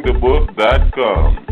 BangTheBook.com.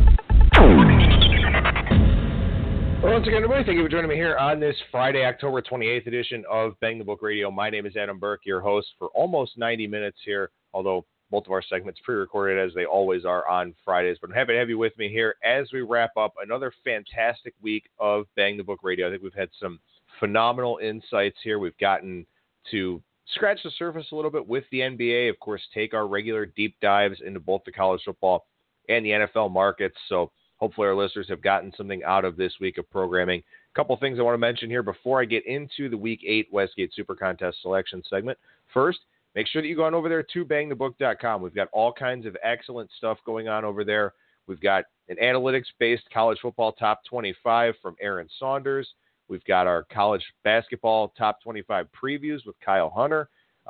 Well, once again, everybody, thank you for joining me here on this Friday, October 28th edition of Bang the Book Radio. My name is Adam Burke, your host for almost 90 minutes here, although both of our segments pre-recorded as they always are on Fridays. But I'm happy to have you with me here as we wrap up another fantastic week of Bang the Book Radio. I think we've had some phenomenal insights here. We've gotten to scratch the surface a little bit with the NBA, of course, take our regular deep dives into both the college football and the NFL markets. So hopefully our listeners have gotten something out of this week of programming. A couple things I want to mention here before I get into the Week 8 Westgate Super Contest selection segment. First, make sure that you go on over there to bangthebook.com. We've got all kinds of excellent stuff going on over there. We've got an analytics-based college football top 25 from Aaron Saunders. We've got our college basketball top 25 previews with Kyle Hunter.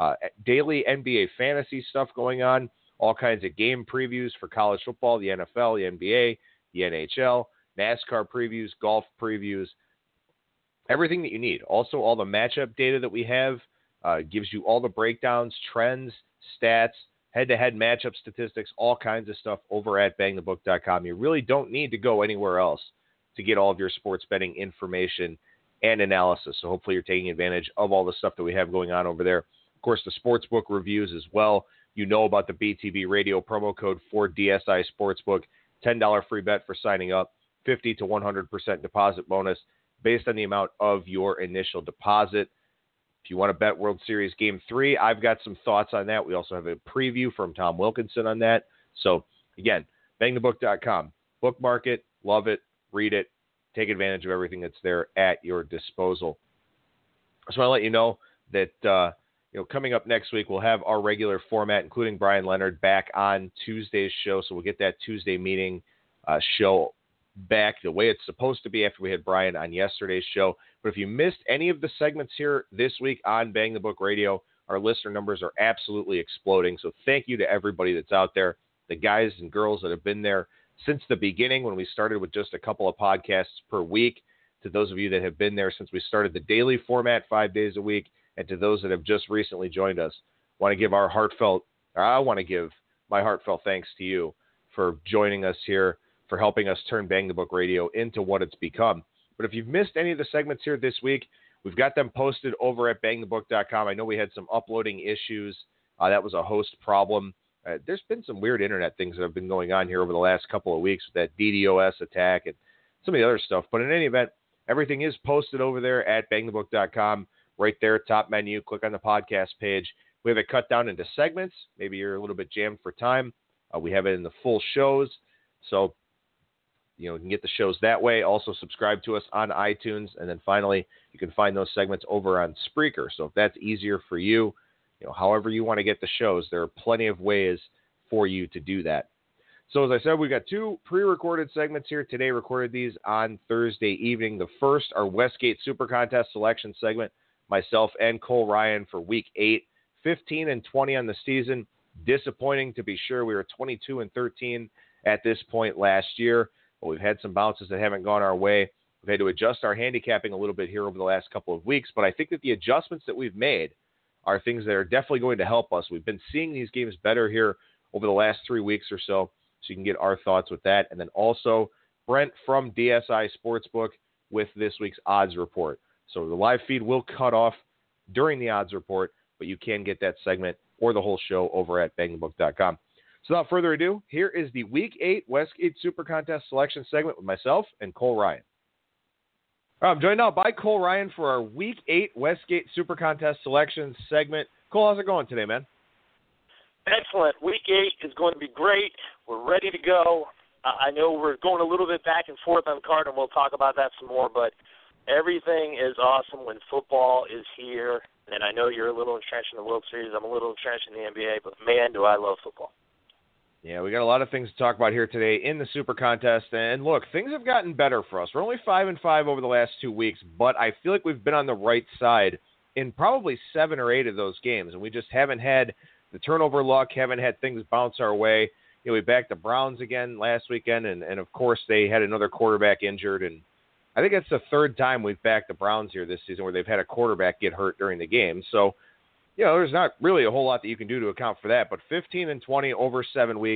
Daily NBA fantasy stuff going on. All kinds of game previews for college football, the NFL, the NBA, the NHL, NASCAR previews, golf previews, everything that you need. Also, all the matchup data that we have gives you all the breakdowns, trends, stats, head-to-head matchup statistics, all kinds of stuff over at bangthebook.com. You really don't need to go anywhere else to get all of your sports betting information and analysis. So hopefully you're taking advantage of all the stuff that we have going on over there. Of course, the sportsbook reviews as well. You know about the BTB Radio promo code for DSI Sportsbook. $10 free bet for signing up, 50 to 100% deposit bonus based on the amount of your initial deposit. If you want to bet World Series Game 3, I've got some thoughts on that. We also have a preview from Tom Wilkinson on that. So, again, bangthebook.com. Bookmark it, love it, read it, take advantage of everything that's there at your disposal. I just want to let you know that coming up next week, we'll have our regular format, including Brian Leonard, back on Tuesday's show. So we'll get that Tuesday meeting show back the way it's supposed to be after we had Brian on yesterday's show. But if you missed any of the segments here this week on Bang the Book Radio, our listener numbers are absolutely exploding. So thank you to everybody that's out there, the guys and girls that have been there since the beginning when we started with just a couple of podcasts per week, to those of you that have been there since we started the daily format 5 days a week, and to those that have just recently joined us. I want to give my heartfelt thanks to you for joining us here, for helping us turn Bang the Book Radio into what it's become. But if you've missed any of the segments here this week, we've got them posted over at bangthebook.com. I know we had some uploading issues. That was a host problem. There's been some weird internet things that have been going on here over the last couple of weeks with that DDoS attack and some of the other stuff. But in any event, everything is posted over there at bangthebook.com. Right there, top menu, click on the podcast page. We have it cut down into segments. Maybe you're a little bit jammed for time. We have it in the full shows. So, you can get the shows that way. Also, subscribe to us on iTunes. And then finally, you can find those segments over on Spreaker. So if that's easier for you, however you want to get the shows, there are plenty of ways for you to do that. So as I said, we've got two pre-recorded segments here today. Recorded these on Thursday evening. The first, our Westgate Super Contest selection segment. Myself and Cole Ryan for Week 8, 15-20 on the season. Disappointing to be sure. We were 22-13 at this point last year, but we've had some bounces that haven't gone our way. We've had to adjust our handicapping a little bit here over the last couple of weeks, but I think that the adjustments that we've made are things that are definitely going to help us. We've been seeing these games better here over the last 3 weeks or so you can get our thoughts with that. And then also Brent from DSI Sportsbook with this week's odds report. So the live feed will cut off during the odds report, but you can get that segment or the whole show over at bangthebook.com. So without further ado, here is the Week 8 Westgate Super Contest selection segment with myself and Cole Ryan. All right, I'm joined now by Cole Ryan for our Week 8 Westgate Super Contest selection segment. Cole, how's it going today, man? Excellent. Week 8 is going to be great. We're ready to go. I know we're going a little bit back and forth on the card, and we'll talk about that some more, but everything is awesome when football is here, and I know you're a little entrenched in the World Series. I'm a little entrenched in the NBA, but, man, do I love football. Yeah, we got a lot of things to talk about here today in the Super Contest, and look, things have gotten better for us. We're only 5-5 over the last 2 weeks, but I feel like we've been on the right side in probably 7 or 8 of those games, and we just haven't had the turnover luck, haven't had things bounce our way. We backed the Browns again last weekend, and of course they had another quarterback injured, and I think that's the third time we've backed the Browns here this season where they've had a quarterback get hurt during the game. So, there's not really a whole lot that you can do to account for that. But 15-20 over 7 weeks,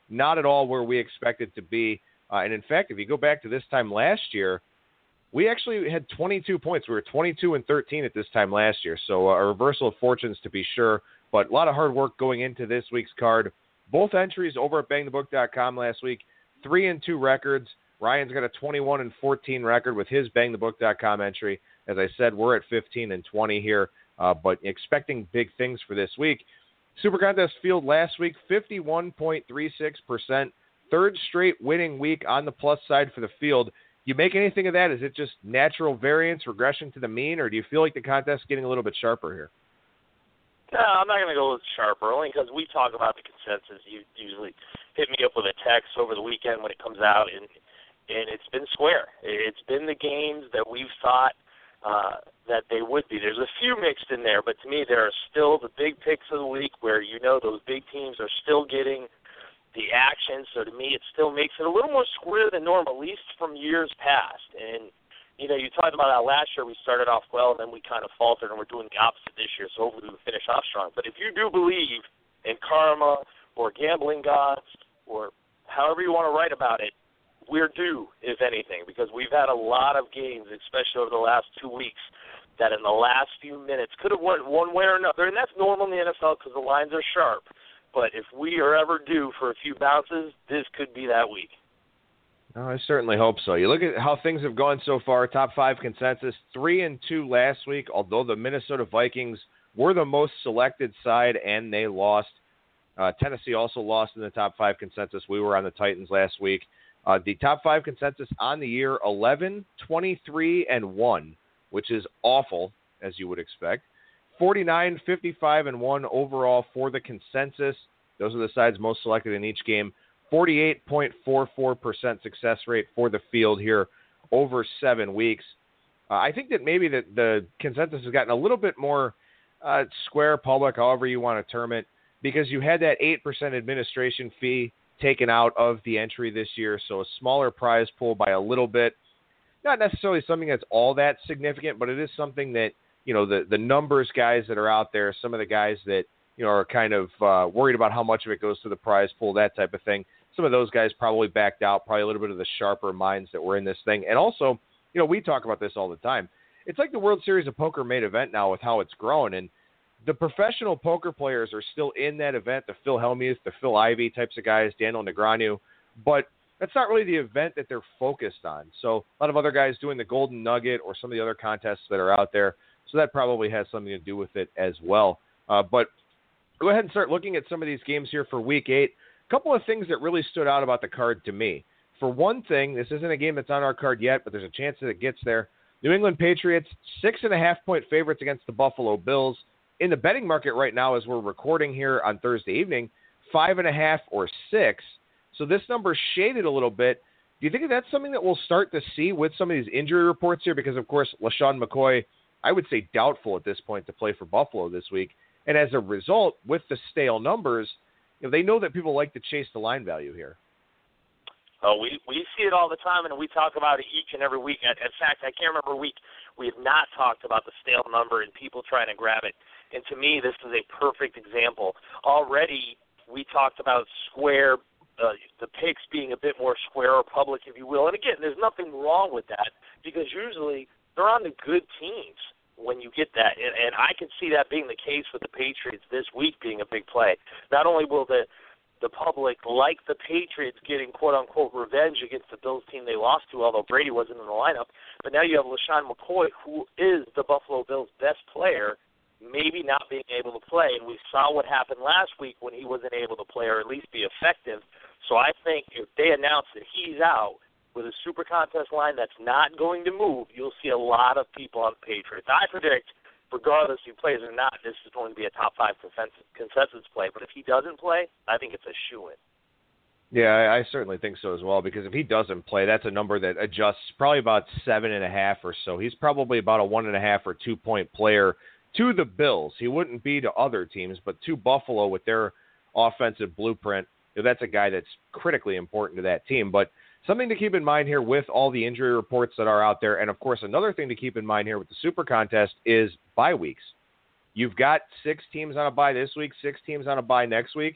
not at all where we expect it to be. And in fact, if you go back to this time last year, we actually had 22 points. We were 22-13 at this time last year. So a reversal of fortunes to be sure, but a lot of hard work going into this week's card. Both entries over at bangthebook.com last week, 3-2 records. Ryan's got a 21-14 record with his bangthebook.com entry. As I said, we're at 15-20 here, but expecting big things for this week. Super Contest field last week, 51.36%. Third straight winning week on the plus side for the field. You make anything of that? Is it just natural variance, regression to the mean, or do you feel like the contest is getting a little bit sharper here? No, I'm not going to go with sharper, only because we talk about the consensus. You usually hit me up with a text over the weekend when it comes out, and it's been square. It's been the games that we've thought that they would be. There's a few mixed in there, but to me there are still the big picks of the week where those big teams are still getting the action. So to me, it still makes it a little more square than normal, at least from years past. And, you talked about how last year we started off well and then we kind of faltered, and we're doing the opposite this year, so hopefully we finish off strong. But if you do believe in karma or gambling gods or however you want to write about it, we're due, if anything, because we've had a lot of games, especially over the last 2 weeks, that in the last few minutes could have went one way or another. And that's normal in the NFL because the lines are sharp. But if we are ever due for a few bounces, this could be that week. Oh, I certainly hope so. You look at how things have gone so far, top 5 consensus, 3-2 last week, although the Minnesota Vikings were the most selected side and they lost. Tennessee also lost in the top 5 consensus. We were on the Titans last week. The top 5 consensus on the year, 11-23-1, which is awful, as you would expect. 49-55-1 overall for the consensus. Those are the sides most selected in each game. 48.44% success rate for the field here over 7 weeks. I think that maybe the consensus has gotten a little bit more square, public, however you want to term it, because you had that 8% administration fee taken out of the entry this year, so a smaller prize pool by a little bit. Not necessarily something that's all that significant, but it is something that, the numbers guys that are out there, some of the guys that, are kind of worried about how much of it goes to the prize pool, that type of thing. Some of those guys probably backed out, probably a little bit of the sharper minds that were in this thing. And also, we talk about this all the time. It's like the World Series of Poker main event now with how it's grown, and the professional poker players are still in that event, the Phil Hellmuth, the Phil Ivey types of guys, Daniel Negreanu, but that's not really the event that they're focused on. So a lot of other guys doing the Golden Nugget or some of the other contests that are out there, so that probably has something to do with it as well. But go ahead and start looking at some of these games here for Week 8. A couple of things that really stood out about the card to me. For one thing, this isn't a game that's on our card yet, but there's a chance that it gets there. New England Patriots, 6.5-point favorites against the Buffalo Bills. In the betting market right now, as we're recording here on Thursday evening, 5.5 or 6. So this number's shaded a little bit. Do you think that's something that we'll start to see with some of these injury reports here? Because, of course, LaShawn McCoy, I would say doubtful at this point to play for Buffalo this week. And as a result, with the stale numbers, they know that people like to chase the line value here. Oh, we see it all the time, and we talk about it each and every week. In fact, I can't remember a week we have not talked about the stale number and people trying to grab it. And to me, this is a perfect example. Already, we talked about square, the picks being a bit more square or public, if you will. And again, there's nothing wrong with that because usually they're on the good teams when you get that. And I can see that being the case with the Patriots this week being a big play. Not only will the public like the Patriots getting quote-unquote revenge against the Bills team they lost to, although Brady wasn't in the lineup, but now you have LaShawn McCoy, who is the Buffalo Bills' best player, maybe not being able to play. And we saw what happened last week when he wasn't able to play or at least be effective. So I think if they announce that he's out with a super contest line that's not going to move, you'll see a lot of people on the Patriots. I predict, regardless if he plays or not, this is going to be a top 5 consensus play. But if he doesn't play, I think it's a shoo-in. Yeah, I certainly think so as well, because if he doesn't play, that's a number that adjusts probably about 7.5 or so. He's probably about a 1.5 or 2 point player to the Bills. He wouldn't be to other teams, but to Buffalo with their offensive blueprint, that's a guy that's critically important to that team. But something to keep in mind here with all the injury reports that are out there, and of course another thing to keep in mind here with the Super Contest is bye weeks. You've got 6 teams on a bye this week, 6 teams on a bye next week.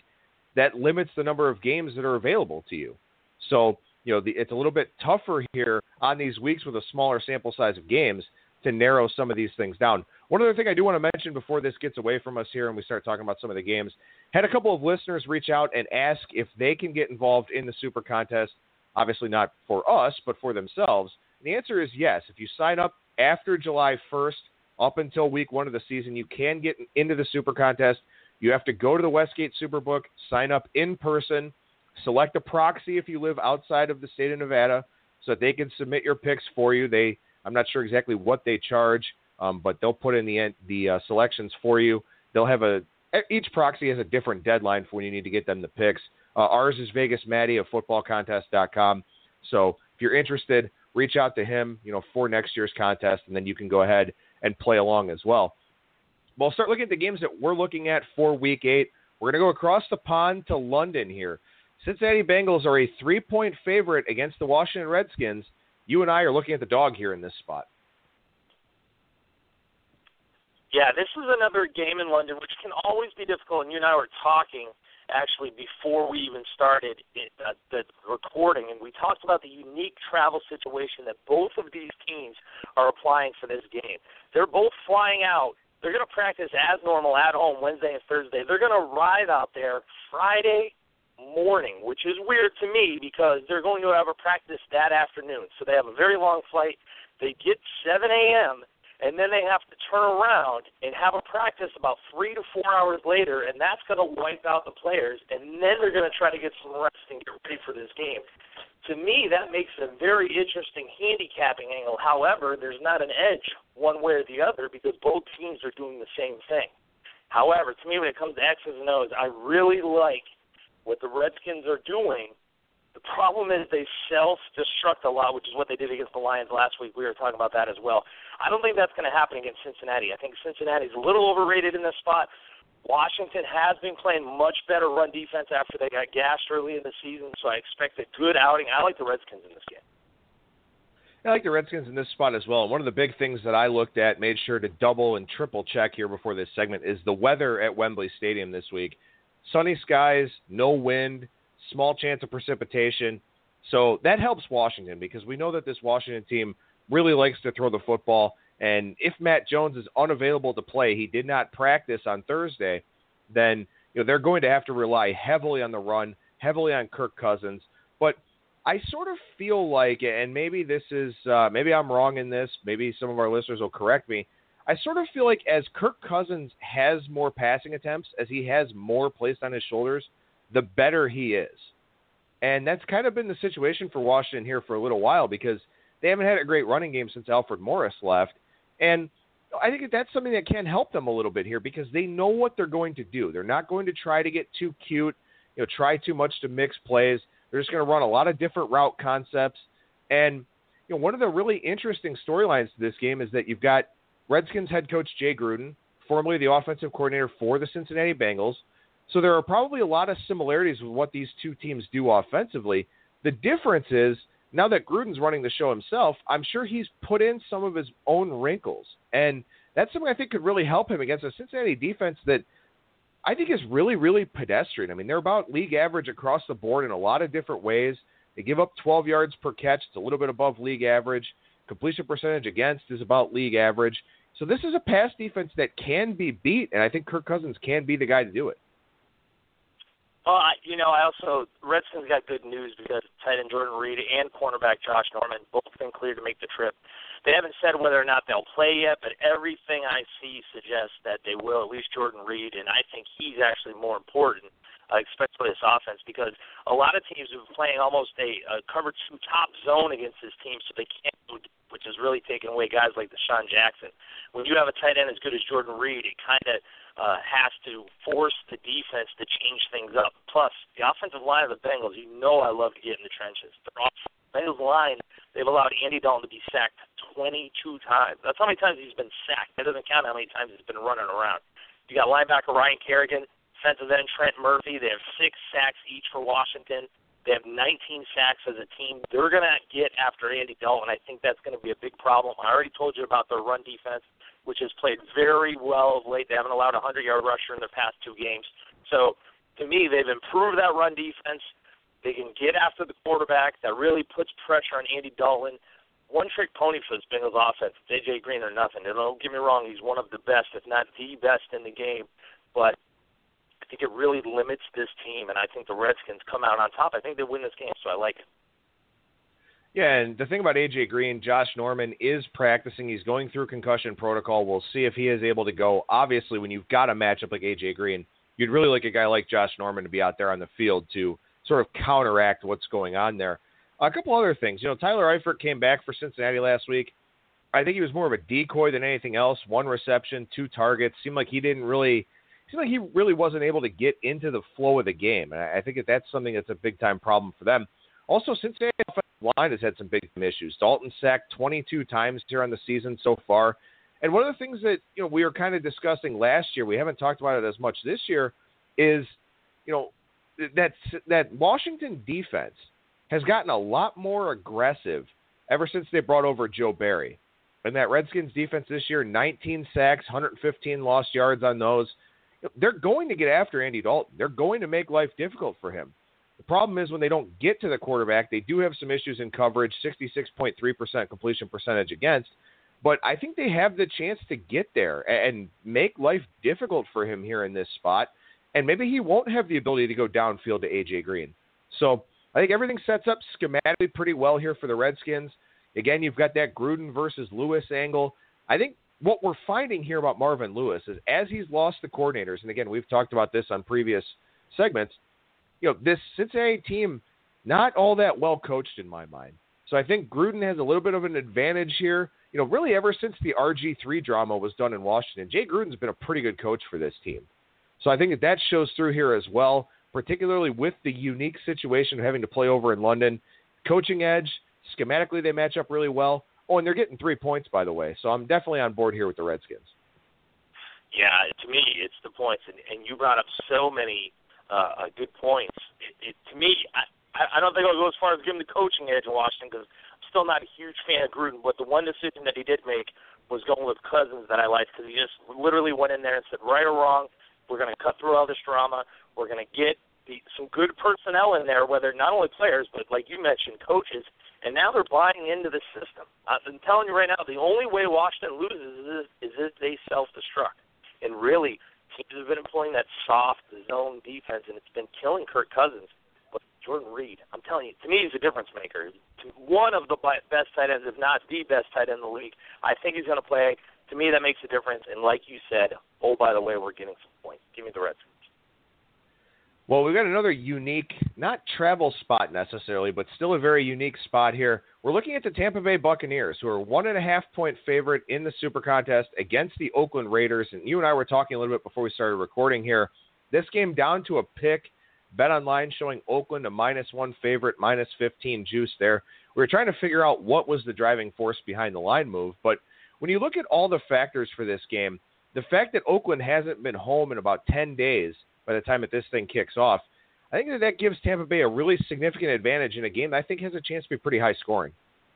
that limits the number of games that are available to you. So, it's a little bit tougher here on these weeks with a smaller sample size of games to narrow some of these things down. One other thing I do want to mention before this gets away from us here and we start talking about some of the games, had a couple of listeners reach out and ask if they can get involved in the Super Contest, obviously not for us, but for themselves. And the answer is yes. If you sign up after July 1st, up until week 1 of the season, you can get into the Super Contest. You have to go to the Westgate Superbook, sign up in person, select a proxy if you live outside of the state of Nevada so that they can submit your picks for you. I'm not sure exactly what they charge, but they'll put in the selections for you. They'll have each proxy has a different deadline for when you need to get them the picks. Ours is Vegas Matty of footballcontest.com. So if you're interested, reach out to him, for next year's contest, and then you can go ahead and play along as well. We'll start looking at the games that we're looking at for Week 8. We're going to go across the pond to London here. Cincinnati Bengals are a 3-point favorite against the Washington Redskins. You and I are looking at the dog here in this spot. Yeah, this is another game in London, which can always be difficult, and you and I were talking actually before we even started the recording, and we talked about the unique travel situation that both of these teams are applying for this game. They're both flying out. They're going to practice as normal at home Wednesday and Thursday. They're going to arrive out there Friday morning, which is weird to me because they're going to have a practice that afternoon. So they have a very long flight. They get 7 a.m., and then they have to turn around and have a practice about 3 to 4 hours later, and that's going to wipe out the players, and then they're going to try to get some rest and get ready for this game. To me, that makes a very interesting handicapping angle. However, there's not an edge one way or the other because both teams are doing the same thing. However, to me, when it comes to X's and O's, I really like what the Redskins are doing. The problem is they self-destruct a lot, which is what they did against the Lions last week. We were talking about that as well. I don't think that's going to happen against Cincinnati. I think Cincinnati's a little overrated in this spot. Washington has been playing much better run defense after they got gassed early in the season, so I expect a good outing. I like the Redskins in this game. I like the Redskins in this spot as well. And one of the big things that I looked at, made sure to double and triple check here before this segment, is the weather at Wembley Stadium this week. Sunny skies, no wind, small chance of precipitation. So that helps Washington because we know that this Washington team really likes to throw the football. And if Matt Jones is unavailable to play, he did not practice on Thursday, then they're going to have to rely heavily on the run, heavily on Kirk Cousins. But I sort of feel like, and maybe this is, maybe I'm wrong in this, maybe some of our listeners will correct me, I sort of feel like as Kirk Cousins has more passing attempts, as he has more placed on his shoulders, the better he is. And that's kind of been the situation for Washington here for a little while because they haven't had a great running game since Alfred Morris left. And I think that's something that can help them a little bit here because they know what they're going to do. They're not going to try to get too cute, try too much to mix plays. They're just going to run a lot of different route concepts. And one of the really interesting storylines to this game is that you've got Redskins head coach Jay Gruden, formerly the offensive coordinator for the Cincinnati Bengals. So there are probably a lot of similarities with what these two teams do offensively. The difference is, now that Gruden's running the show himself, I'm sure he's put in some of his own wrinkles. And that's something I think could really help him against a Cincinnati defense that I think is really, really pedestrian. I mean, they're about league average across the board in a lot of different ways. They give up 12 yards per catch. It's a little bit above league average. Completion percentage against is about league average. So this is a pass defense that can be beat, and I think Kirk Cousins can be the guy to do it. Redskins got good news because tight end Jordan Reed and cornerback Josh Norman both been cleared to make the trip. They haven't said whether or not they'll play yet, but everything I see suggests that they will, at least Jordan Reed, and I think he's actually more important, especially this offense, because a lot of teams have been playing almost a cover 2 top zone against this team, so they can't, which is really taking away guys like Deshaun Jackson. When you have a tight end as good as Jordan Reed, it kind of has to force the defense to change things up. Plus, the offensive line of the Bengals, I love to get in the trenches. The Bengals line, they've allowed Andy Dalton to be sacked 22 times. That's how many times he's been sacked. That doesn't count how many times he's been running around. You got linebacker Ryan Kerrigan, defensive end Trent Murphy. They have 6 sacks each for Washington. They have 19 sacks as a team. They're going to get after Andy Dalton. I think that's going to be a big problem. I already told you about their run defense, which has played very well of late. They haven't allowed a 100-yard rusher in their past 2 games. So to me, they've improved that run defense. They can get after the quarterback. That really puts pressure on Andy Dalton. One-trick pony for this Bengals offense. It's A.J. Green or nothing. And don't get me wrong, he's one of the best, if not the best in the game. But I think it really limits this team, and I think the Redskins come out on top. I think they win this game, so I like it. Yeah, and the thing about A.J. Green, Josh Norman is practicing. He's going through concussion protocol. We'll see if he is able to go. Obviously, when you've got a matchup like A.J. Green, you'd really like a guy like Josh Norman to be out there on the field to sort of counteract what's going on there. A couple other things. Tyler Eifert came back for Cincinnati last week. I think he was more of a decoy than anything else. 1 reception, 2 targets. Seemed like he really wasn't able to get into the flow of the game. And I think that's something that's a big-time problem for them. Also, Cincinnati offensive line has had some big issues. Dalton sacked 22 times here on the season so far. And one of the things that we were kind of discussing last year, we haven't talked about it as much this year, is that Washington defense has gotten a lot more aggressive ever since they brought over Joe Barry. And that Redskins defense this year, 19 sacks, 115 lost yards on those. They're going to get after Andy Dalton. They're going to make life difficult for him. The problem is when they don't get to the quarterback, they do have some issues in coverage, 66.3% completion percentage against. But I think they have the chance to get there and make life difficult for him here in this spot. And maybe he won't have the ability to go downfield to A.J. Green. So I think everything sets up schematically pretty well here for the Redskins. Again, you've got that Gruden versus Lewis angle. I think what we're finding here about Marvin Lewis is as he's lost the coordinators, and again, we've talked about this on previous segments, this Cincinnati team, not all that well coached in my mind. So I think Gruden has a little bit of an advantage here. Really ever since the RG3 drama was done in Washington, Jay Gruden's been a pretty good coach for this team. So I think that shows through here as well, particularly with the unique situation of having to play over in London. Coaching edge, schematically they match up really well. Oh, and they're getting 3 points, by the way. So I'm definitely on board here with the Redskins. Yeah, to me, it's the points. And you brought up so many good points. To me, I don't think I'll go as far as giving the coaching edge in Washington because I'm still not a huge fan of Gruden. But the one decision that he did make was going with Cousins that I liked because he just literally went in there and said, right or wrong, we're going to cut through all this drama. We're going to get some good personnel in there, whether not only players, but like you mentioned, coaches. And now they're buying into the system. I've been telling you right now, the only way Washington loses is if they self-destruct. And really, teams have been employing that soft zone defense, and it's been killing Kirk Cousins. But Jordan Reed, I'm telling you, to me, he's a difference maker. One of the best tight ends, if not the best tight end in the league. I think he's going to play. To me, that makes a difference. And like you said, oh, by the way, we're getting some points. Give me the Redskins. Well, we've got another unique, not travel spot necessarily, but still a very unique spot here. We're looking at the Tampa Bay Buccaneers, who are 1.5-point favorite in the Super Contest against the Oakland Raiders. And you and I were talking a little bit before we started recording here. This game down to a pick. BetOnline showing Oakland a -1 favorite, -15 juice there. We were trying to figure out what was the driving force behind the line move. But when you look at all the factors for this game, the fact that Oakland hasn't been home in about 10 days by the time that this thing kicks off, I think that gives Tampa Bay a really significant advantage in a game that I think has a chance to be pretty high scoring.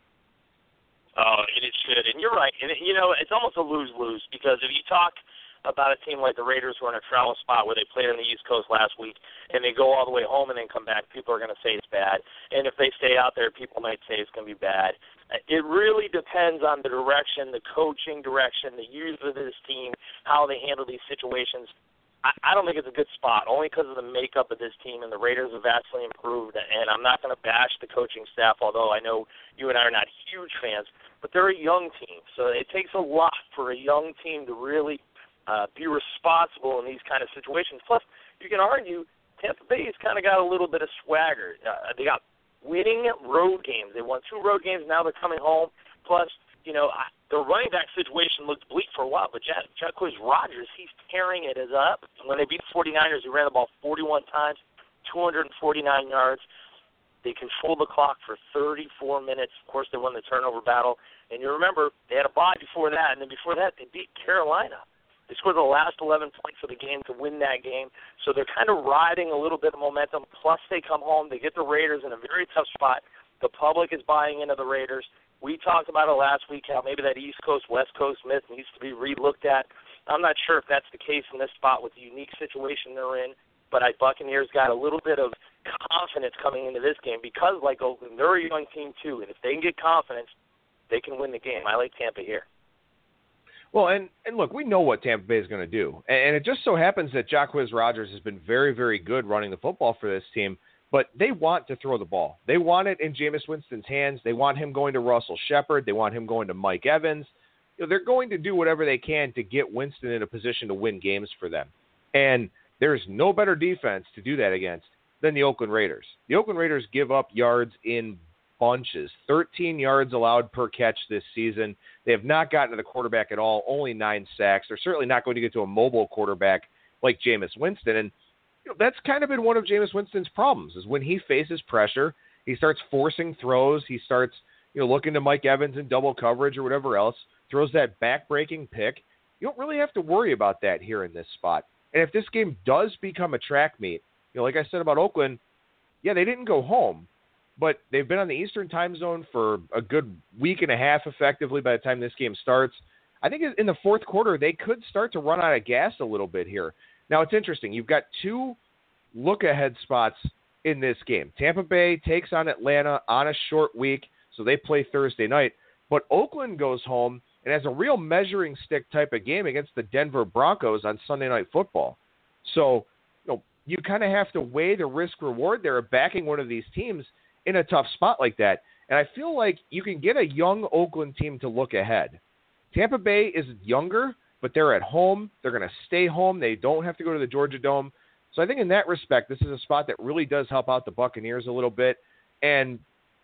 Oh, and it should. And you're right. And, it's almost a lose-lose because if you talk about a team like the Raiders who are in a travel spot where they played on the East Coast last week and they go all the way home and then come back, people are going to say it's bad. And if they stay out there, people might say it's going to be bad. It really depends on the direction, the coaching direction, the use of this team, how they handle these situations. I don't think it's a good spot, only because of the makeup of this team, and the Raiders have vastly improved. And I'm not going to bash the coaching staff, although I know you and I are not huge fans, but they're a young team. So it takes a lot for a young team to really be responsible in these kind of situations. Plus, you can argue Tampa Bay has kind of got a little bit of swagger. They got winning road games. They won 2 road games. Now they're coming home. Plus, the running back situation looked bleak for a while, but Jacquizz Rodgers, he's tearing it up. When they beat the 49ers, he ran the ball 41 times, 249 yards. They controlled the clock for 34 minutes. Of course, they won the turnover battle. And you remember, they had a bye before that, and then before that, they beat Carolina. They scored the last 11 points of the game to win that game. So they're kind of riding a little bit of momentum. Plus, they come home. They get the Raiders in a very tough spot. The public is buying into the Raiders. We talked about it last week, how maybe that East Coast, West Coast myth needs to be re-looked at. I'm not sure if that's the case in this spot with the unique situation they're in, but Buccaneers got a little bit of confidence coming into this game because, like Oakland, they're a young team too, and if they can get confidence, they can win the game. I like Tampa here. Well, and look, we know what Tampa Bay is going to do. And it just so happens that Jacquizz Rodgers has been very, very good running the football for this team, but they want to throw the ball. They want it in Jameis Winston's hands. They want him going to Russell Shepard. They want him going to Mike Evans. They're going to do whatever they can to get Winston in a position to win games for them. And there's no better defense to do that against than the Oakland Raiders. The Oakland Raiders give up yards in bunches, 13 yards allowed per catch this season. They have not gotten to the quarterback at all, only 9 sacks. They're certainly not going to get to a mobile quarterback like Jameis Winston. And that's kind of been one of Jameis Winston's problems is when he faces pressure, he starts forcing throws. He starts looking to Mike Evans in double coverage or whatever else, throws that back-breaking pick. You don't really have to worry about that here in this spot. And if this game does become a track meet, like I said about Oakland, yeah, they didn't go home, but they've been on the Eastern time zone for a good week and a half effectively by the time this game starts. I think in the fourth quarter, they could start to run out of gas a little bit here. Now, it's interesting. You've got 2 look-ahead spots in this game. Tampa Bay takes on Atlanta on a short week, so they play Thursday night. But Oakland goes home and has a real measuring stick type of game against the Denver Broncos on Sunday Night Football. So, you kind of have to weigh the risk-reward there of backing one of these teams in a tough spot like that. And I feel like you can get a young Oakland team to look ahead. Tampa Bay is younger, but they're at home. They're going to stay home. They don't have to go to the Georgia Dome. So I think in that respect, this is a spot that really does help out the Buccaneers a little bit. And,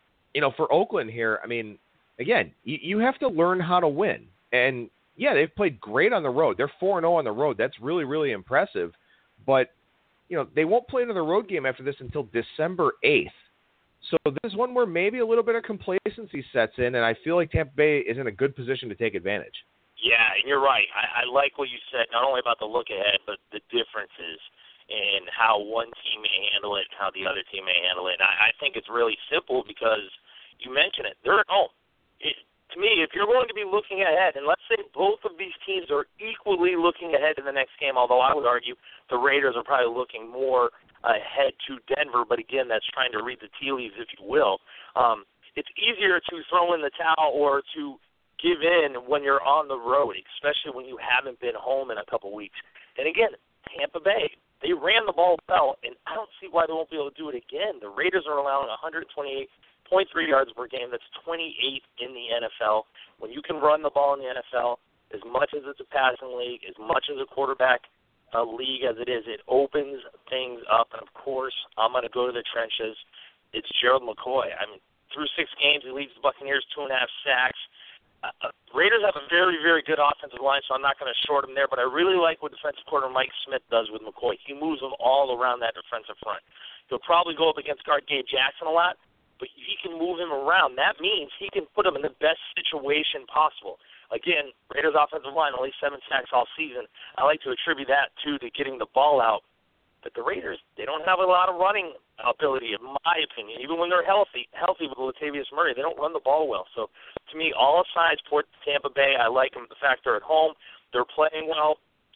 for Oakland here, I mean, again, you have to learn how to win. And, yeah, they've played great on the road. They're 4-0 on the road. That's really, really impressive. But, they won't play another road game after this until December 8th. So this is one where maybe a little bit of complacency sets in, and I feel like Tampa Bay is in a good position to take advantage. Yeah, and you're right. I like what you said, not only about the look ahead, but the differences in how one team may handle it and how the other team may handle it. And I think it's really simple because you mentioned it. They're at home. To me, if you're going to be looking ahead, and let's say both of these teams are equally looking ahead in the next game, although I would argue the Raiders are probably looking more ahead to Denver, but again, that's trying to read the tea leaves, if you will. It's easier to throw in the towel or to give in when you're on the road, especially when you haven't been home in a couple weeks. And again, Tampa Bay, they ran the ball well, and I don't see why they won't be able to do it again. The Raiders are allowing 128.3 yards per game. That's 28th in the NFL. When you can run the ball in the NFL, as much as it's a passing league, as much as a quarterback league as it is, it opens things up. And, of course, I'm going to go to the trenches. It's Gerald McCoy. I mean, through 6 games, he leads the Buccaneers 2.5 sacks. Raiders have a very, very good offensive line, so I'm not going to short him there. But I really like what defensive coordinator Mike Smith does with McCoy. He moves him all around that defensive front. He'll probably go up against guard Gabe Jackson a lot, but he can move him around. That means he can put him in the best situation possible. Again, Raiders' offensive line, only 7 sacks all season. I like to attribute that to getting the ball out. But the Raiders, they don't have a lot of running ability, in my opinion. Even when they're healthy with Latavius Murray, they don't run the ball well. So, to me, all sides point to Tampa Bay. I like them. The fact they're at home, they're playing well.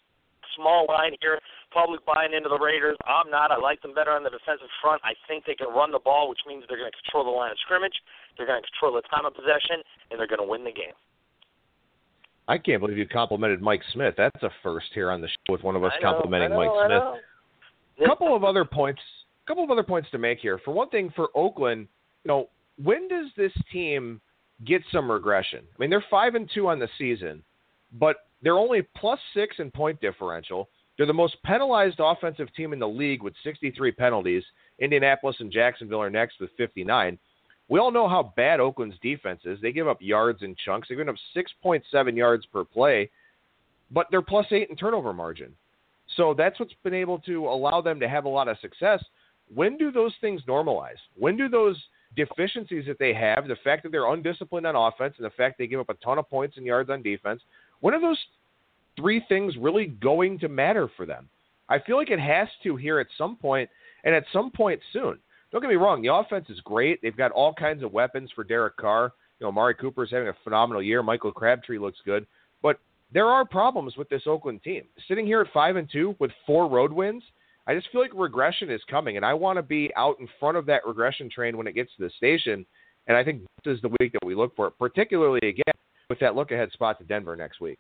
Small line here, public buying into the Raiders. I'm not. I like them better on the defensive front. I think they can run the ball, which means they're going to control the line of scrimmage. They're going to control the time of possession, and they're going to win the game. I can't believe you complimented Mike Smith. That's a first here on the show with one of us complimenting Mike Smith. A couple of other points to make here. For one thing, for Oakland, when does this team get some regression? I mean, they're 5-2 on the season, but they're only +6 in point differential. They're the most penalized offensive team in the league with 63 penalties. Indianapolis and Jacksonville are next with 59. We all know how bad Oakland's defense is. They give up yards in chunks. They give up 6.7 yards per play, but they're +8 in turnover margin. So that's what's been able to allow them to have a lot of success. When do those things normalize? When do those deficiencies that they have, the fact that they're undisciplined on offense and the fact they give up a ton of points and yards on defense, when are those 3 things really going to matter for them? I feel like it has to here at some point, and at some point soon. Don't get me wrong, the offense is great. They've got all kinds of weapons for Derek Carr. Amari Cooper's having a phenomenal year. Michael Crabtree looks good. But there are problems with this Oakland team. Sitting here at 5-2 with 4 road wins, I just feel like regression is coming, and I want to be out in front of that regression train when it gets to the station. And I think this is the week that we look for it, particularly, again, with that look-ahead spot to Denver next week.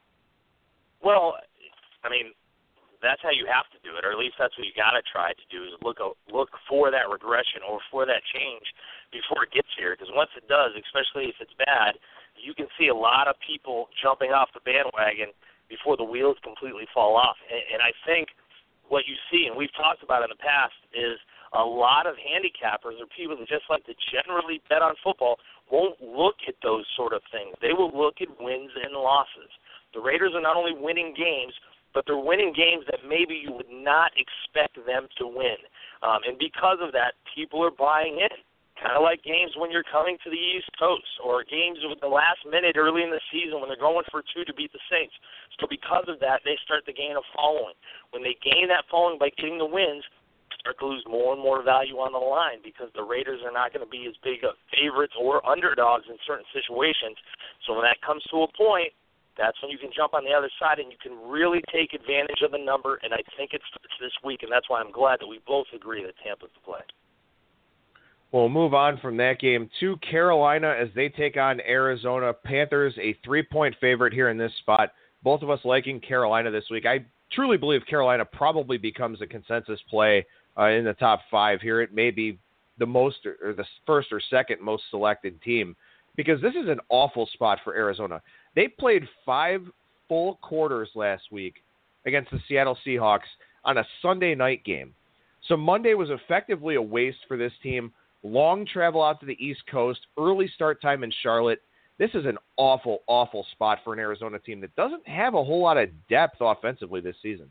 Well, I mean, that's how you have to do it, or at least that's what you got to try to do, is look for that regression or for that change before it gets here. Because once it does, especially if it's bad, you can see a lot of people jumping off the bandwagon before the wheels completely fall off. And I think what you see, and we've talked about in the past, is a lot of handicappers or people that just like to generally bet on football won't look at those sort of things. They will look at wins and losses. The Raiders are not only winning games, but they're winning games that maybe you would not expect them to win. And because of that, people are buying in. Kind of like games when you're coming to the East Coast, or games with the last minute early in the season when they're going for 2 to beat the Saints. So because of that, they start to gain a following. When they gain that following by getting the wins, start to lose more and more value on the line, because the Raiders are not going to be as big of favorites or underdogs in certain situations. So when that comes to a point, that's when you can jump on the other side and you can really take advantage of the number, and I think it starts this week, and that's why I'm glad that we both agree that Tampa's the play. We'll move on from that game to Carolina as they take on Arizona. Panthers, a 3-point favorite here in this spot. Both of us liking Carolina this week. I truly believe Carolina probably becomes a consensus play in the top 5 here. It may be the most, or the first or second most selected team, because this is an awful spot for Arizona. They played 5 full quarters last week against the Seattle Seahawks on a Sunday night game. So Monday was effectively a waste for this team. Long travel out to the East Coast, early start time in Charlotte. This is an awful, awful spot for an Arizona team that doesn't have a whole lot of depth offensively this season.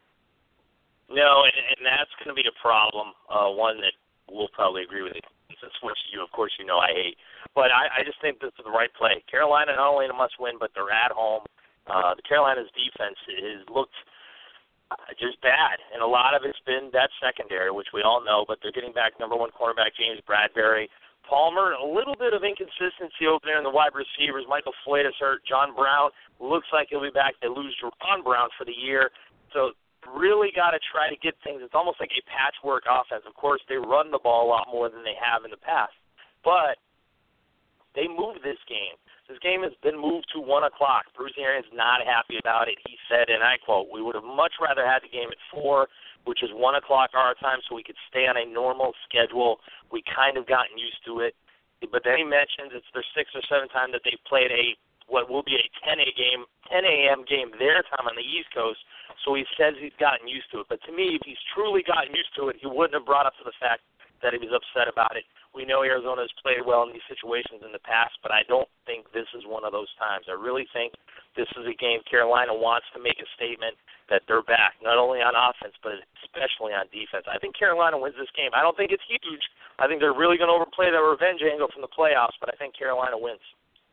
No, and that's going to be a problem, one that we'll probably agree with, which you, of course, you know I hate. But I just think this is the right play. Carolina not only a must-win, but they're at home. The Carolina's defense has looked just bad, and a lot of it's been that secondary, which we all know, but they're getting back number 1 cornerback James Bradbury. Palmer, a little bit of inconsistency over there in the wide receivers. Michael Floyd is hurt. John Brown looks like he'll be back. They lose Jaron Brown for the year. So really got to try to get things. It's almost like a patchwork offense. Of course, they run the ball a lot more than they have in the past. But they moved this game. This game has been moved to 1 o'clock. Bruce Arians not happy about it. He said, and I quote, "We would have much rather had the game at 4, which is 1 o'clock our time, so we could stay on a normal schedule. We kind of gotten used to it." But then he mentions it's their 6th or 7th time that they've played what will be a 10 a.m. game their time on the East Coast. So he says he's gotten used to it. But to me, if he's truly gotten used to it, he wouldn't have brought up to the fact that he was upset about it. We know Arizona has played well in these situations in the past, but I don't think this is one of those times. I really think this is a game Carolina wants to make a statement that they're back, not only on offense, but especially on defense. I think Carolina wins this game. I don't think it's huge. I think they're really going to overplay that revenge angle from the playoffs, but I think Carolina wins.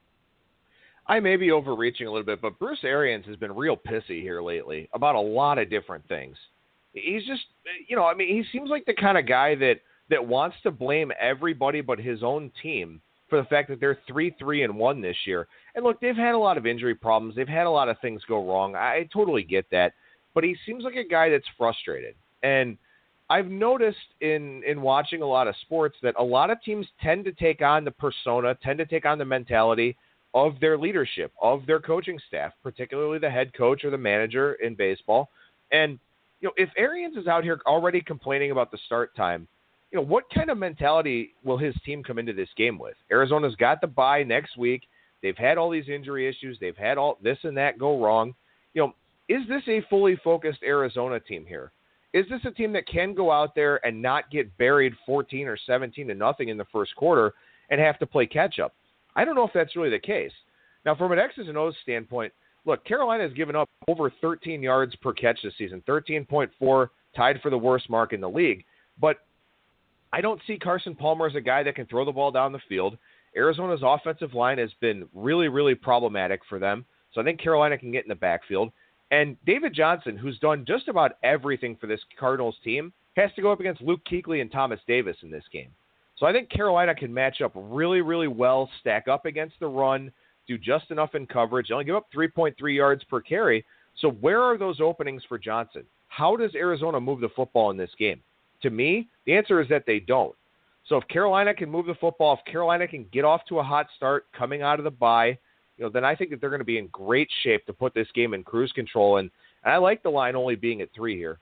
I may be overreaching a little bit, but Bruce Arians has been real pissy here lately about a lot of different things. He's just, he seems like the kind of guy that wants to blame everybody but his own team for the fact that they're 3-3-1 this year. And look, they've had a lot of injury problems. They've had a lot of things go wrong. I totally get that. But he seems like a guy that's frustrated. And I've noticed in watching a lot of sports that a lot of teams tend to take on the persona, tend to take on the mentality of their leadership, of their coaching staff, particularly the head coach or the manager in baseball. And, if Arians is out here already complaining about the start time, what kind of mentality will his team come into this game with? Arizona's got the bye next week. They've had all these injury issues. They've had all this and that go wrong. Is this a fully focused Arizona team here? Is this a team that can go out there and not get buried 14 or 17-0 in the first quarter and have to play catch up? I don't know if that's really the case. Now, from an X's and O's standpoint, look, Carolina has given up over 13 yards per catch this season, 13.4, tied for the worst mark in the league. But I don't see Carson Palmer as a guy that can throw the ball down the field. Arizona's offensive line has been really, really problematic for them. So I think Carolina can get in the backfield. And David Johnson, who's done just about everything for this Cardinals team, has to go up against Luke Kuechly and Thomas Davis in this game. So I think Carolina can match up really, really well, stack up against the run, do just enough in coverage. They only give up 3.3 yards per carry. So where are those openings for Johnson? how does Arizona move the football in this game? To me, the answer is that they don't. So if Carolina can move the football, if Carolina can get off to a hot start coming out of the bye, then I think that they're going to be in great shape to put this game in cruise control. And I like the line only being at 3 here.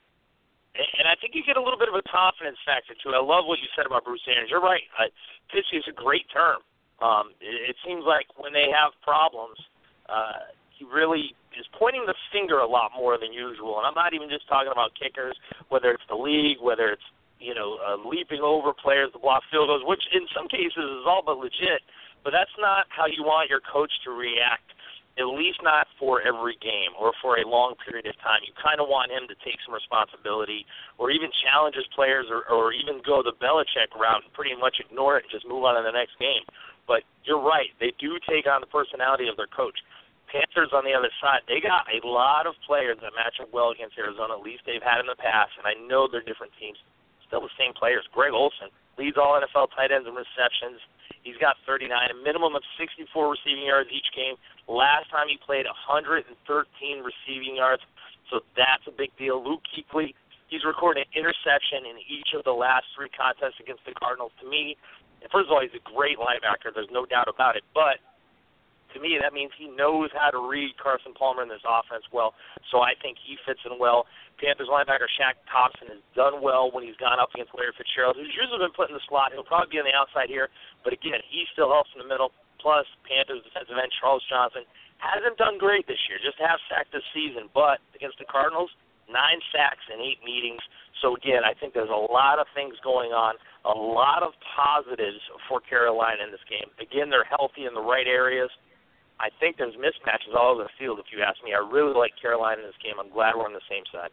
And I think you get a little bit of a confidence factor, too. I love what you said about Bruce Arians. You're right. Pitsy is a great term. It seems like when they have problems, he really is pointing the finger a lot more than usual. And I'm not even just talking about kickers, whether it's the league, whether it's, leaping over players to block field goals, which in some cases is all but legit. But that's not how you want your coach to react, at least not for every game or for a long period of time. You kind of want him to take some responsibility or even challenge his players or even go the Belichick route and pretty much ignore it and just move on to the next game. But you're right. They do take on the personality of their coach. Panthers, on the other side, they got a lot of players that match up well against Arizona, at least they've had in the past, and I know they're different teams. Still the same players. Greg Olsen leads all NFL tight ends in receptions. He's got 39, a minimum of 64 receiving yards each game. Last time he played, 113 receiving yards, so that's a big deal. Luke Kuechly, he's recorded an interception in each of the last 3 contests against the Cardinals. To me, first of all, he's a great linebacker. There's no doubt about it, but to me, that means he knows how to read Carson Palmer in this offense well, so I think he fits in well. Panthers linebacker Shaq Thompson has done well when he's gone up against Larry Fitzgerald, who's usually been put in the slot. He'll probably be on the outside here, but again, he still helps in the middle. Plus, Panthers defensive end Charles Johnson hasn't done great this year, just half sacked this season, but against the Cardinals, 9 sacks in 8 meetings. So again, I think there's a lot of things going on, a lot of positives for Carolina in this game. Again, they're healthy in the right areas. I think there's mismatches all over the field, if you ask me. I really like Carolina in this game. I'm glad we're on the same side.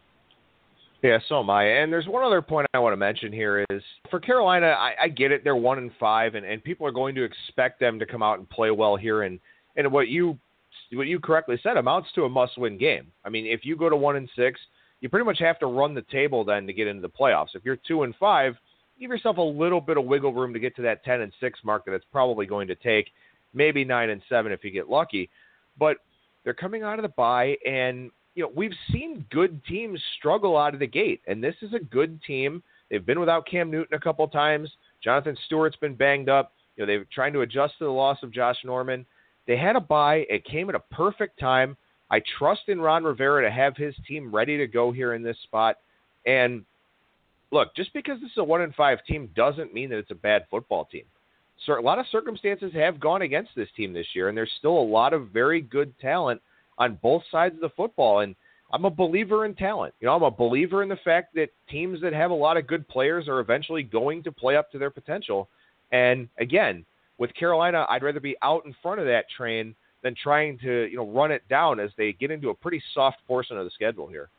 Yeah, so am I. And there's one other point I want to mention here is for Carolina, I get it. They're 1-5, and people are going to expect them to come out and play well here. And what you correctly said amounts to a must-win game. I mean, if you go to 1-6, you pretty much have to run the table then to get into the playoffs. If you're 2-5, give yourself a little bit of wiggle room to get to that 10-6 mark that it's probably going to take. Maybe 9-7 if you get lucky. But they're coming out of the bye, and we've seen good teams struggle out of the gate, and this is a good team. They've been without Cam Newton a couple times. Jonathan Stewart's been banged up. They're trying to adjust to the loss of Josh Norman. They had a bye. It came at a perfect time. I trust in Ron Rivera to have his team ready to go here in this spot. And look, just because this is a 1-5 team doesn't mean that it's a bad football team. So a lot of circumstances have gone against this team this year, and there's still a lot of very good talent on both sides of the football. And I'm a believer in talent. I'm a believer in the fact that teams that have a lot of good players are eventually going to play up to their potential. And again, with Carolina, I'd rather be out in front of that train than trying to, run it down as they get into a pretty soft portion of the schedule here.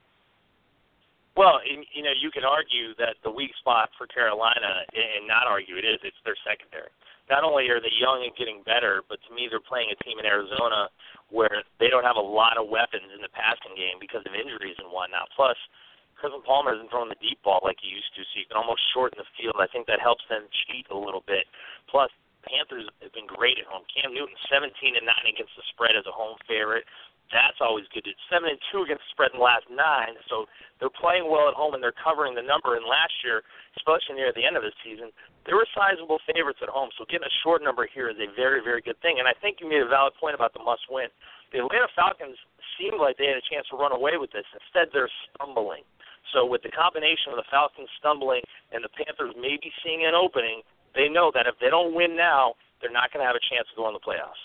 Well, you can argue that the weak spot for Carolina, and not argue it's their secondary. Not only are they young and getting better, but to me they're playing a team in Arizona where they don't have a lot of weapons in the passing game because of injuries and whatnot. Plus, Carson Palmer isn't throwing the deep ball like he used to, so you can almost shorten the field. I think that helps them cheat a little bit. Plus, Panthers have been great at home. Cam Newton 17-9 against the spread as a home favorite. That's always good. It's 7-2 against the spread in the last 9, so they're playing well at home and they're covering the number. And last year, especially near the end of the season, they were sizable favorites at home. So getting a short number here is a very, very good thing. And I think you made a valid point about the must-win. The Atlanta Falcons seemed like they had a chance to run away with this. Instead, they're stumbling. So with the combination of the Falcons stumbling and the Panthers maybe seeing an opening, they know that if they don't win now, they're not going to have a chance to go in the playoffs.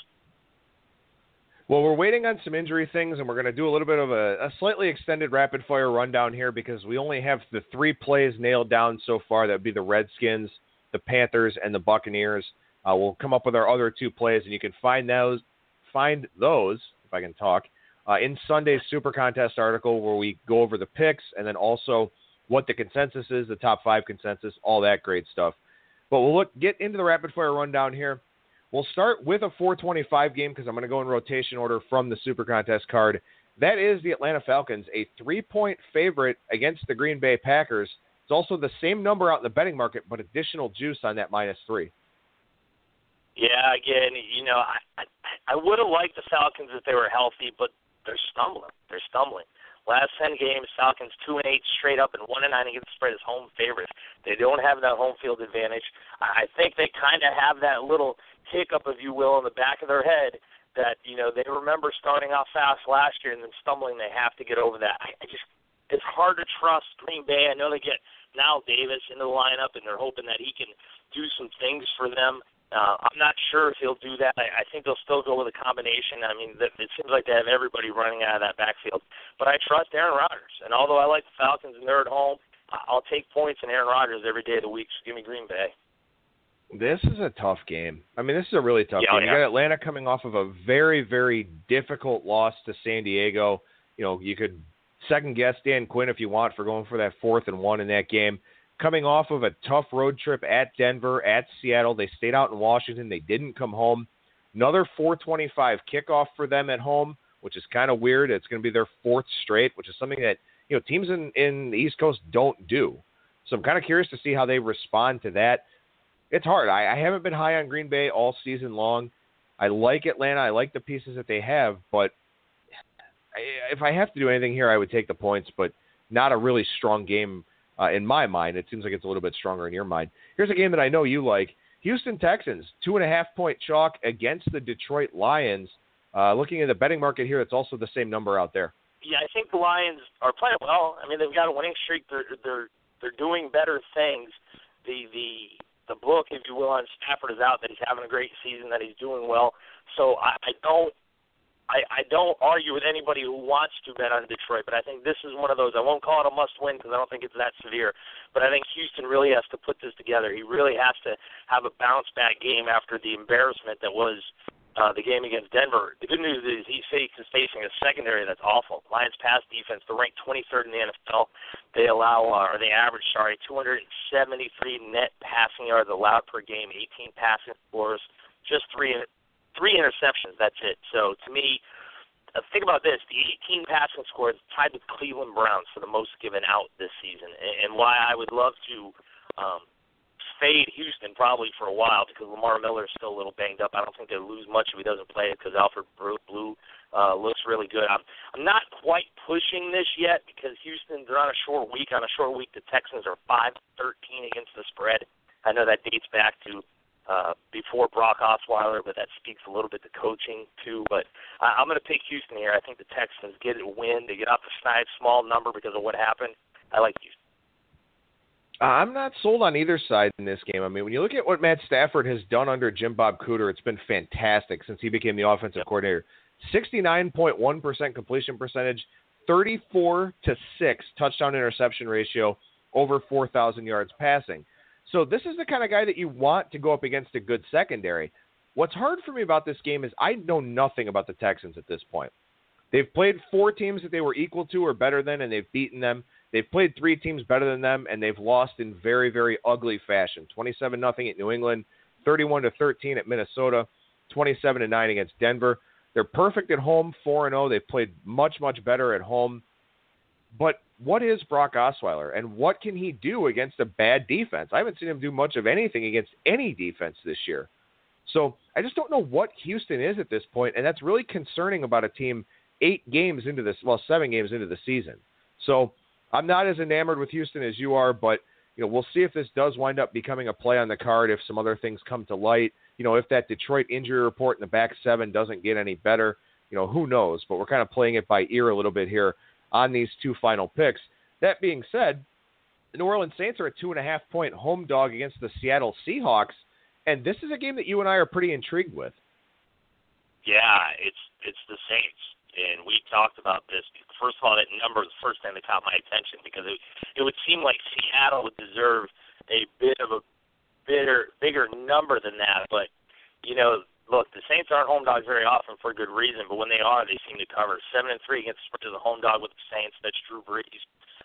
Well, we're waiting on some injury things, and we're going to do a little bit of a slightly extended rapid-fire rundown here because we only have the 3 plays nailed down so far. That would be the Redskins, the Panthers, and the Buccaneers. We'll come up with our other 2 plays, and you can find those, if I can talk, in Sunday's Super Contest article where we go over the picks and then also what the consensus is, the top 5 consensus, all that great stuff. But we'll get into the rapid-fire rundown here. We'll start with a 425 game because I'm going to go in rotation order from the Super Contest card. That is the Atlanta Falcons, a 3-point favorite against the Green Bay Packers. It's also the same number out in the betting market, but additional juice on that -3. Yeah, again, I would have liked the Falcons if they were healthy, but they're stumbling. Last 10 games, Falcons 2-8 straight up and 1-9 against the spread as home favorites. They don't have that home field advantage. I think they kind of have that little hiccup, if you will, in the back of their head that, they remember starting off fast last year and then stumbling. They have to get over that. It's hard to trust Green Bay. I know they get now Davis into the lineup, and they're hoping that he can do some things for them. I'm not sure if he'll do that. I think they'll still go with a combination. I mean, it seems like they have everybody running out of that backfield. But I trust Aaron Rodgers. And although I like the Falcons and they're at home, I'll take points in Aaron Rodgers every day of the week. So give me Green Bay. This is a tough game. I mean, this is a really tough game. You got Atlanta coming off of a very, very difficult loss to San Diego. You could second-guess Dan Quinn if you want for going for that 4th and 1 in that game. Coming off of a tough road trip at Denver, at Seattle. They stayed out in Washington. They didn't come home. Another 4:25 kickoff for them at home, which is kind of weird. It's going to be their 4th straight, which is something that teams in the East Coast don't do. So I'm kind of curious to see how they respond to that. It's hard. I haven't been high on Green Bay all season long. I like Atlanta. I like the pieces that they have, but if I have to do anything here, I would take the points, but not a really strong game in my mind. It seems like it's a little bit stronger in your mind. Here's a game that I know you like. Houston Texans, 2.5-point chalk against the Detroit Lions. Looking at the betting market here, it's also the same number out there. Yeah, I think the Lions are playing well. I mean, they've got a winning streak. They're doing better things. The book, if you will, on Stafford is out that he's having a great season, that he's doing well. So I don't argue with anybody who wants to bet on Detroit, but I think this is one of those. I won't call it a must-win because I don't think it's that severe, but I think Houston really has to put this together. He really has to have a bounce-back game after the embarrassment that was the game against Denver. The good news is he's facing a secondary that's awful. Lions pass defense, they're ranked 23rd in the NFL. They average 273 net passing yards allowed per game, 18 passing scores, just three interceptions. That's it. So to me, think about this: the 18 passing scores tied with Cleveland Browns for the most given out this season, and why I would love to fade Houston probably for a while because Lamar Miller is still a little banged up. I don't think they'll lose much if he doesn't play because Alfred Blue looks really good. I'm not quite pushing this yet because Houston, they're on a short week. On a short week, the Texans are 5-13 against the spread. I know that dates back to before Brock Osweiler, but that speaks a little bit to coaching too. But I'm going to pick Houston here. I think the Texans get a win. They get off the snide small number because of what happened. I like Houston. I'm not sold on either side in this game. I mean, when you look at what Matt Stafford has done under Jim Bob Cooter, it's been fantastic since he became the offensive coordinator. 69.1% completion percentage, 34-6 touchdown-interception ratio, over 4,000 yards passing. So this is the kind of guy that you want to go up against a good secondary. What's hard for me about this game is I know nothing about the Texans at this point. They've played 4 teams that they were equal to or better than, and they've beaten them. They've played 3 teams better than them, and they've lost in very, very ugly fashion. 27-0 at New England, 31-13 at Minnesota, 27-9 against Denver. They're perfect at home, 4-0. They've played much, much better at home. But what is Brock Osweiler, and what can he do against a bad defense? I haven't seen him do much of anything against any defense this year. So I just don't know what Houston is at this point, and that's really concerning about a team 7 games into the season. So I'm not as enamored with Houston as you are, but we'll see if this does wind up becoming a play on the card, if some other things come to light. If that Detroit injury report in the back 7 doesn't get any better, who knows? But we're kind of playing it by ear a little bit here on these 2 final picks. That being said, the New Orleans Saints are a 2.5-point home dog against the Seattle Seahawks, and this is a game that you and I are pretty intrigued with. Yeah, it's the Saints. And we talked about this. First of all, that number is the first thing that caught my attention because it would seem like Seattle would deserve a bit of a bigger number than that. But, look, the Saints aren't home dogs very often for a good reason, but when they are, they seem to cover. 7-3 against the spread as a home dog with the Saints. That's Drew Brees.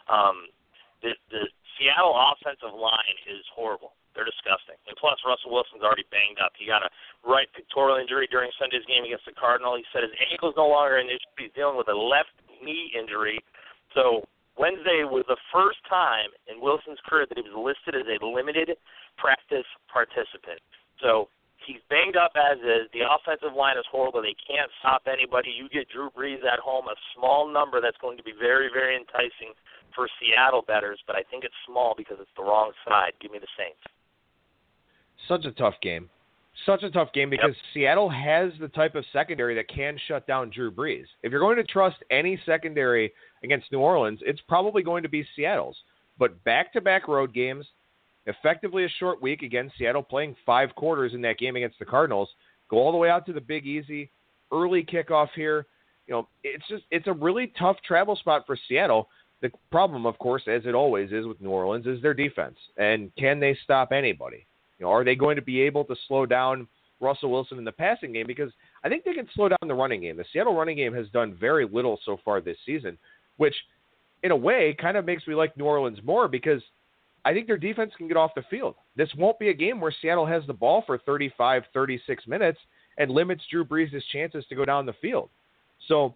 The Seattle offensive line is horrible. They're disgusting. And plus, Russell Wilson's already banged up. He got a right pectoral injury during Sunday's game against the Cardinal. He said his ankle's no longer an issue. He's dealing with a left knee injury. So Wednesday was the first time in Wilson's career that he was listed as a limited practice participant. So He's banged up as is. The offensive line is horrible. They can't stop anybody. You get Drew Brees at home, a small number that's going to be very, very enticing for Seattle bettors, but I think it's small because it's the wrong side. Give me the Saints. Such a tough game. Such a tough game because Seattle has the type of secondary that can shut down Drew Brees. If you're going to trust any secondary against New Orleans, it's probably going to be Seattle's. But back-to-back road games, effectively a short week against Seattle, playing 5 quarters in that game against the Cardinals, go all the way out to the Big Easy, early kickoff here. It's a really tough travel spot for Seattle. The problem, of course, as it always is with New Orleans, is their defense. And can they stop anybody? Are they going to be able to slow down Russell Wilson in the passing game? Because I think they can slow down the running game. The Seattle running game has done very little so far this season, which in a way kind of makes me like New Orleans more because I think their defense can get off the field. This won't be a game where Seattle has the ball for 35, 36 minutes and limits Drew Brees' chances to go down the field. So,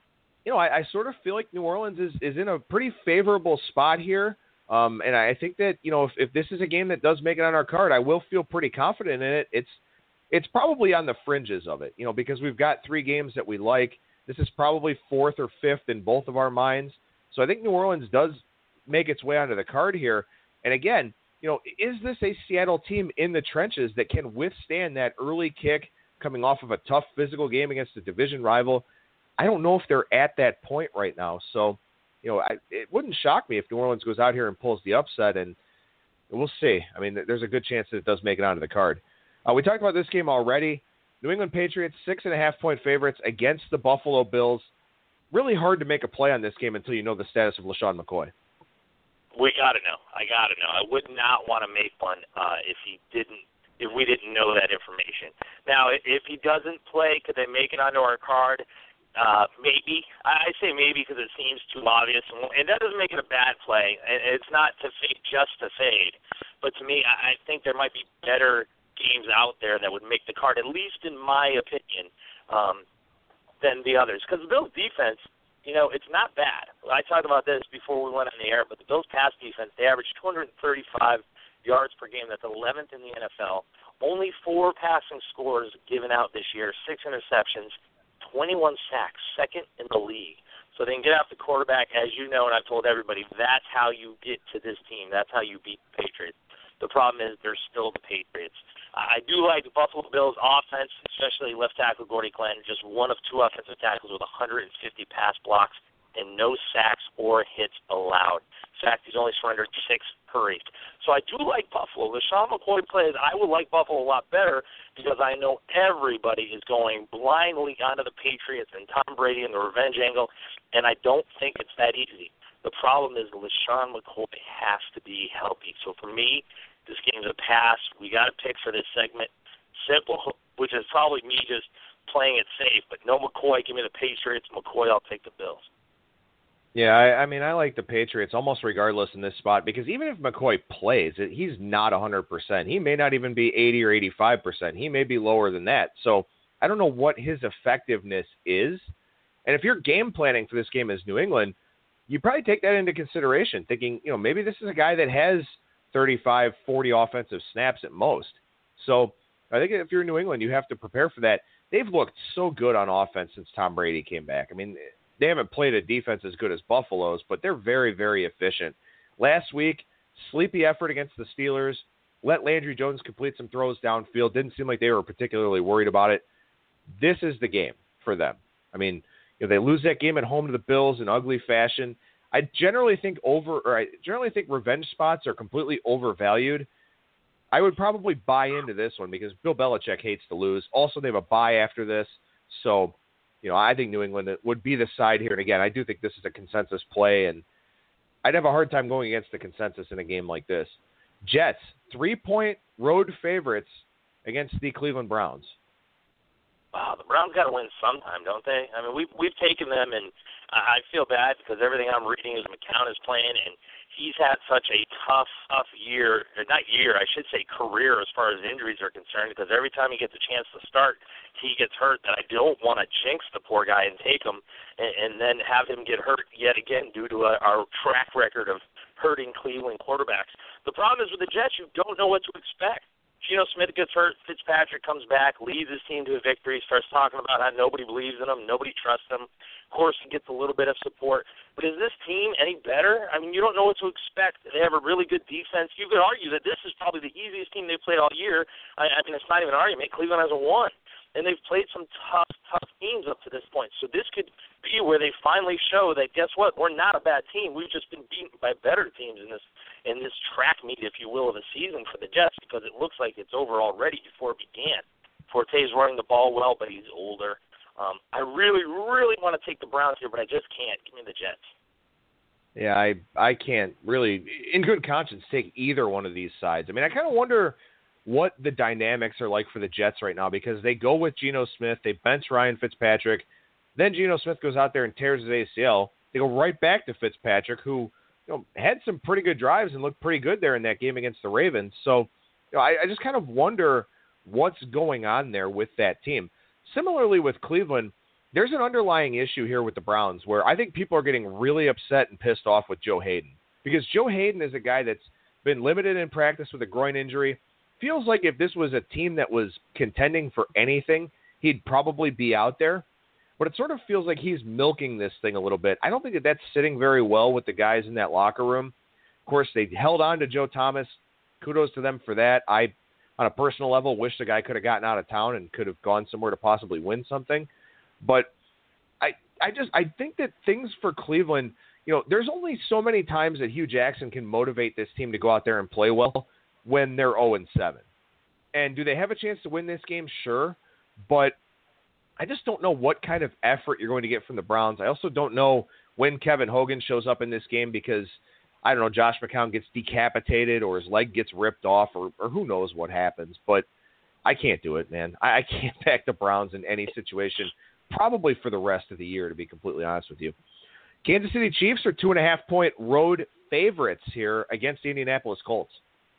I sort of feel like New Orleans is in a pretty favorable spot here. And I think that, if this is a game that does make it on our card, I will feel pretty confident in it. It's probably on the fringes of it, because we've got 3 games that we like. This is probably 4th or 5th in both of our minds. So I think New Orleans does make its way onto the card here. And again, is this a Seattle team in the trenches that can withstand that early kick coming off of a tough physical game against a division rival? I don't know if they're at that point right now. So, it wouldn't shock me if New Orleans goes out here and pulls the upset, and we'll see. I mean, there's a good chance that it does make it onto the card. We talked about this game already. New England Patriots, 6.5-point favorites against the Buffalo Bills. Really hard to make a play on this game until you know the status of LaShawn McCoy. We got to know. I got to know. I would not want to make one if we didn't know that information. Now, if he doesn't play, could they make it onto our card? Maybe. I say maybe because it seems too obvious, and that doesn't make it a bad play. It's not to fade just to fade, but to me, I think there might be better games out there that would make the card, at least in my opinion, than the others. Because the Bills' defense, it's not bad. I talked about this before we went on the air, but the Bills' pass defense, they average 235 yards per game. That's 11th in the NFL. Only 4 passing scores given out this year, 6 interceptions. 21 sacks, 2nd in the league. So they can get out the quarterback, as you know, and I've told everybody, that's how you get to this team. That's how you beat the Patriots. The problem is they're still the Patriots. I do like the Buffalo Bills' offense, especially left tackle Gordy Glenn, just one of 2 offensive tackles with 150 pass blocks and no sacks or hits allowed. In fact, he's only surrendered 6 per 8. So I do like Buffalo. LaShawn McCoy plays, I would like Buffalo a lot better because I know everybody is going blindly onto the Patriots and Tom Brady and the revenge angle, and I don't think it's that easy. The problem is LaShawn McCoy has to be healthy. So for me, this game's a pass. We got to pick for this segment. Simple, which is probably me just playing it safe, but no McCoy. Give me the Patriots. McCoy, I'll take the Bills. Yeah, I like the Patriots almost regardless in this spot because even if McCoy plays, he's not 100%. He may not even be 80 or 85%. He may be lower than that. So I don't know what his effectiveness is. And if you're game planning for this game as New England, you probably take that into consideration, thinking, maybe this is a guy that has 35, 40 offensive snaps at most. So I think if you're New England, you have to prepare for that. They've looked so good on offense since Tom Brady came back. I mean, they haven't played a defense as good as Buffalo's, but they're very, very efficient. Last week, sleepy effort against the Steelers. Let Landry Jones complete some throws downfield. Didn't seem like they were particularly worried about it. This is the game for them. I mean, they lose that game at home to the Bills in ugly fashion. I generally think revenge spots are completely overvalued. I would probably buy into this one because Bill Belichick hates to lose. Also, they have a bye after this, so I think New England would be the side here. And again, I do think this is a consensus play, and I'd have a hard time going against the consensus in a game like this. Jets, 3-point road favorites against the Cleveland Browns. Wow, the Browns got to win sometime, don't they? I mean, we've taken them, and I feel bad because everything I'm reading is McCown is playing, and he's had such a tough year, I should say career as far as injuries are concerned, because every time he gets a chance to start, he gets hurt. That I don't want to jinx the poor guy and take him and then have him get hurt yet again due to our track record of hurting Cleveland quarterbacks. The problem is with the Jets, you don't know what to expect. Geno Smith gets hurt, Fitzpatrick comes back, leads his team to a victory, starts talking about how nobody believes in him, nobody trusts him. Of course, he gets a little bit of support. But is this team any better? I mean, you don't know what to expect. They have a really good defense. You could argue that this is probably the easiest team they've played all year. I mean, it's not even an argument. Cleveland hasn't won. And they've played some tough teams up to this point. So this could be where they finally show that, guess what, we're not a bad team. We've just been beaten by better teams in this track meet, if you will, of the season for the Jets, because it looks like it's over already before it began. Forte's running the ball well, but he's older. I really, really want to take the Browns here, but I just can't. Give me the Jets. Yeah, I can't really, in good conscience, take either one of these sides. I mean, I kind of wonder what the dynamics are like for the Jets right now, because they go with Geno Smith, they bench Ryan Fitzpatrick, then Geno Smith goes out there and tears his ACL. They go right back to Fitzpatrick, who had some pretty good drives and looked pretty good there in that game against the Ravens. So I just kind of wonder what's going on there with that team. Similarly with Cleveland, there's an underlying issue here with the Browns where I think people are getting really upset and pissed off with Joe Hayden, because Joe Hayden is a guy that's been limited in practice with a groin injury. Feels like if this was a team that was contending for anything, he'd probably be out there. But it sort of feels like he's milking this thing a little bit. I don't think that that's sitting very well with the guys in that locker room. Of course, they held on to Joe Thomas. Kudos to them for that. I, on a personal level, wish the guy could have gotten out of town and could have gone somewhere to possibly win something. But I think that things for Cleveland, there's only so many times that Hugh Jackson can motivate this team to go out there and play well when they're 0-7. And do they have a chance to win this game? Sure. But I just don't know what kind of effort you're going to get from the Browns. I also don't know when Kevin Hogan shows up in this game, because, I don't know, Josh McCown gets decapitated or his leg gets ripped off or who knows what happens. But I can't do it, man. I can't back the Browns in any situation, probably for the rest of the year, to be completely honest with you. Kansas City Chiefs are 2.5-point road favorites here against the Indianapolis Colts.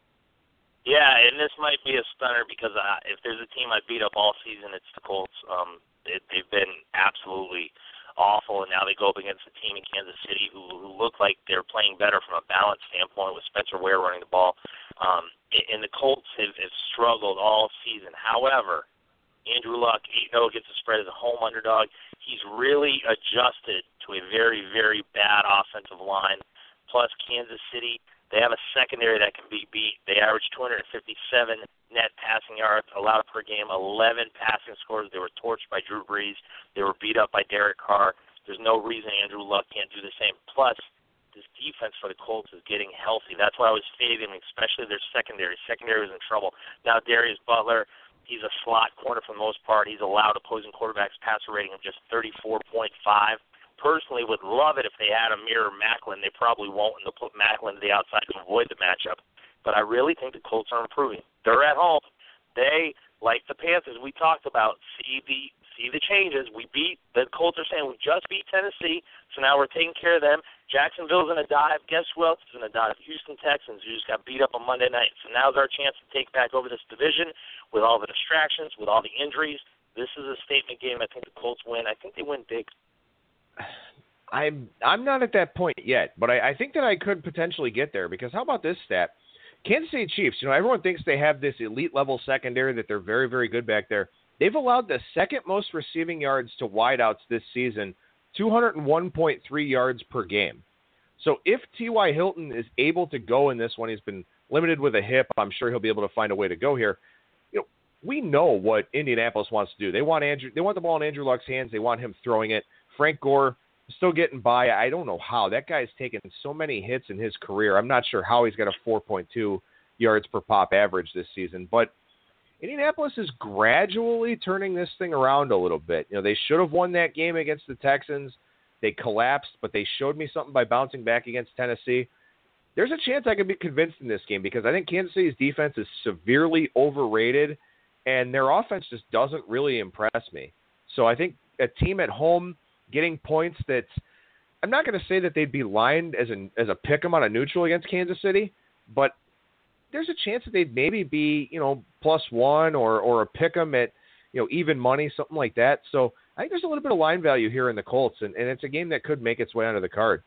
Yeah, and this might be a stunner, because if there's a team I beat up all season, it's the Colts. They've been absolutely awful, and now they go up against a team in Kansas City who look like they're playing better from a balance standpoint with Spencer Ware running the ball. And the Colts have struggled all season. However, Andrew Luck, 8-0 gets the spread as a home underdog. He's really adjusted to a very, very bad offensive line. Plus, Kansas City, they have a secondary that can be beat. They average 257 net passing yards allowed per game, 11 passing scores. They were torched by Drew Brees. They were beat up by Derek Carr. There's no reason Andrew Luck can't do the same. Plus, this defense for the Colts is getting healthy. That's why I was fading, especially their secondary. Secondary was in trouble. Now, Darius Butler, he's a slot corner for the most part. He's allowed opposing quarterbacks passer rating of just 34.5. Personally, would love it if they had a mirror Macklin. They probably won't, and they'll put Macklin to the outside to avoid the matchup. But I really think the Colts are improving. They're at home. They, like the Panthers we talked about, see the changes. The Colts are saying we just beat Tennessee, so now we're taking care of them. Jacksonville's in a dive. Guess who else is in a dive? Houston Texans, who just got beat up on Monday night. So now's our chance to take back over this division with all the distractions, with all the injuries. This is a statement game. I think the Colts win. I think they win big. I'm not at that point yet, but I think that I could potentially get there, because how about this stat? Kansas City Chiefs, everyone thinks they have this elite level secondary, that they're very, very good back there. They've allowed the second most receiving yards to wideouts this season, 201.3 yards per game. So if T.Y. Hilton is able to go in this one, he's been limited with a hip. I'm sure he'll be able to find a way to go here. We know what Indianapolis wants to do. They want the ball in Andrew Luck's hands. They want him throwing it. Frank Gore still getting by. I don't know how. That guy's taken so many hits in his career. I'm not sure how he's got a 4.2 yards per pop average this season. But Indianapolis is gradually turning this thing around a little bit. They should have won that game against the Texans. They collapsed, but they showed me something by bouncing back against Tennessee. There's a chance I can be convinced in this game, because I think Kansas City's defense is severely overrated, and their offense just doesn't really impress me. So I think a team at home getting points that I'm not going to say that they'd be lined as a pick 'em on a neutral against Kansas City, but there's a chance that they'd maybe be, +1 or a pick 'em at, even money, something like that. So I think there's a little bit of line value here in the Colts, and it's a game that could make its way onto the card.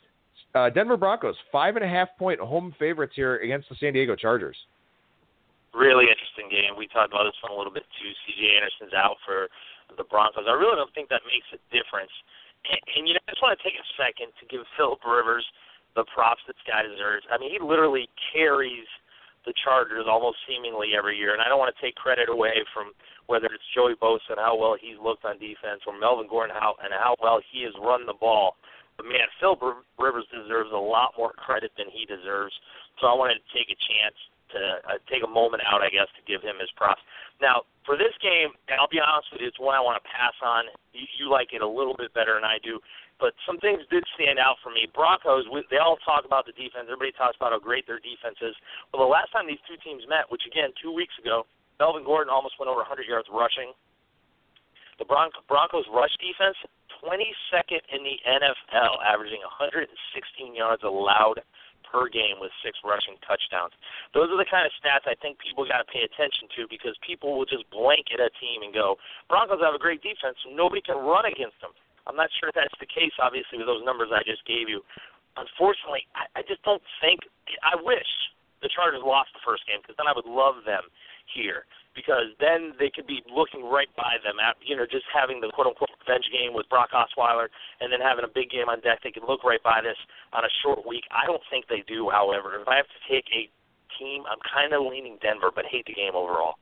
Denver Broncos, 5.5-point home favorites here against the San Diego Chargers. Really interesting game. We talked about this one a little bit too. C.J. Anderson's out for the Broncos. I really don't think that makes a difference. And I just want to take a second to give Philip Rivers the props this guy deserves. I mean, he literally carries the Chargers almost seemingly every year, and I don't want to take credit away from whether it's Joey Bosa and how well he's looked on defense, or Melvin Gordon and how well he has run the ball. But, man, Philip Rivers deserves a lot more credit than he deserves, so I wanted to take a chance to take a moment out, I guess, to give him his props. Now, for this game, I'll be honest with you, it's one I want to pass on. You like it a little bit better than I do, but some things did stand out for me. Broncos, they all talk about the defense. Everybody talks about how great their defense is. Well, the last time these two teams met, which, again, 2 weeks ago, Melvin Gordon almost went over 100 yards rushing. The Broncos' rush defense, 22nd in the NFL, averaging 116 yards allowed per game with 6 rushing touchdowns. Those are the kind of stats I think people got to pay attention to, because people will just blanket a team and go, Broncos have a great defense, so nobody can run against them. I'm not sure if that's the case, obviously, with those numbers I just gave you. Unfortunately, I just don't think – I wish the Chargers lost the first game, because then I would love them here, because then they could be looking right by them at, just having the quote-unquote revenge game with Brock Osweiler and then having a big game on deck. They could look right by this on a short week. I don't think they do, however. If I have to take a team, I'm kind of leaning Denver, but hate the game overall.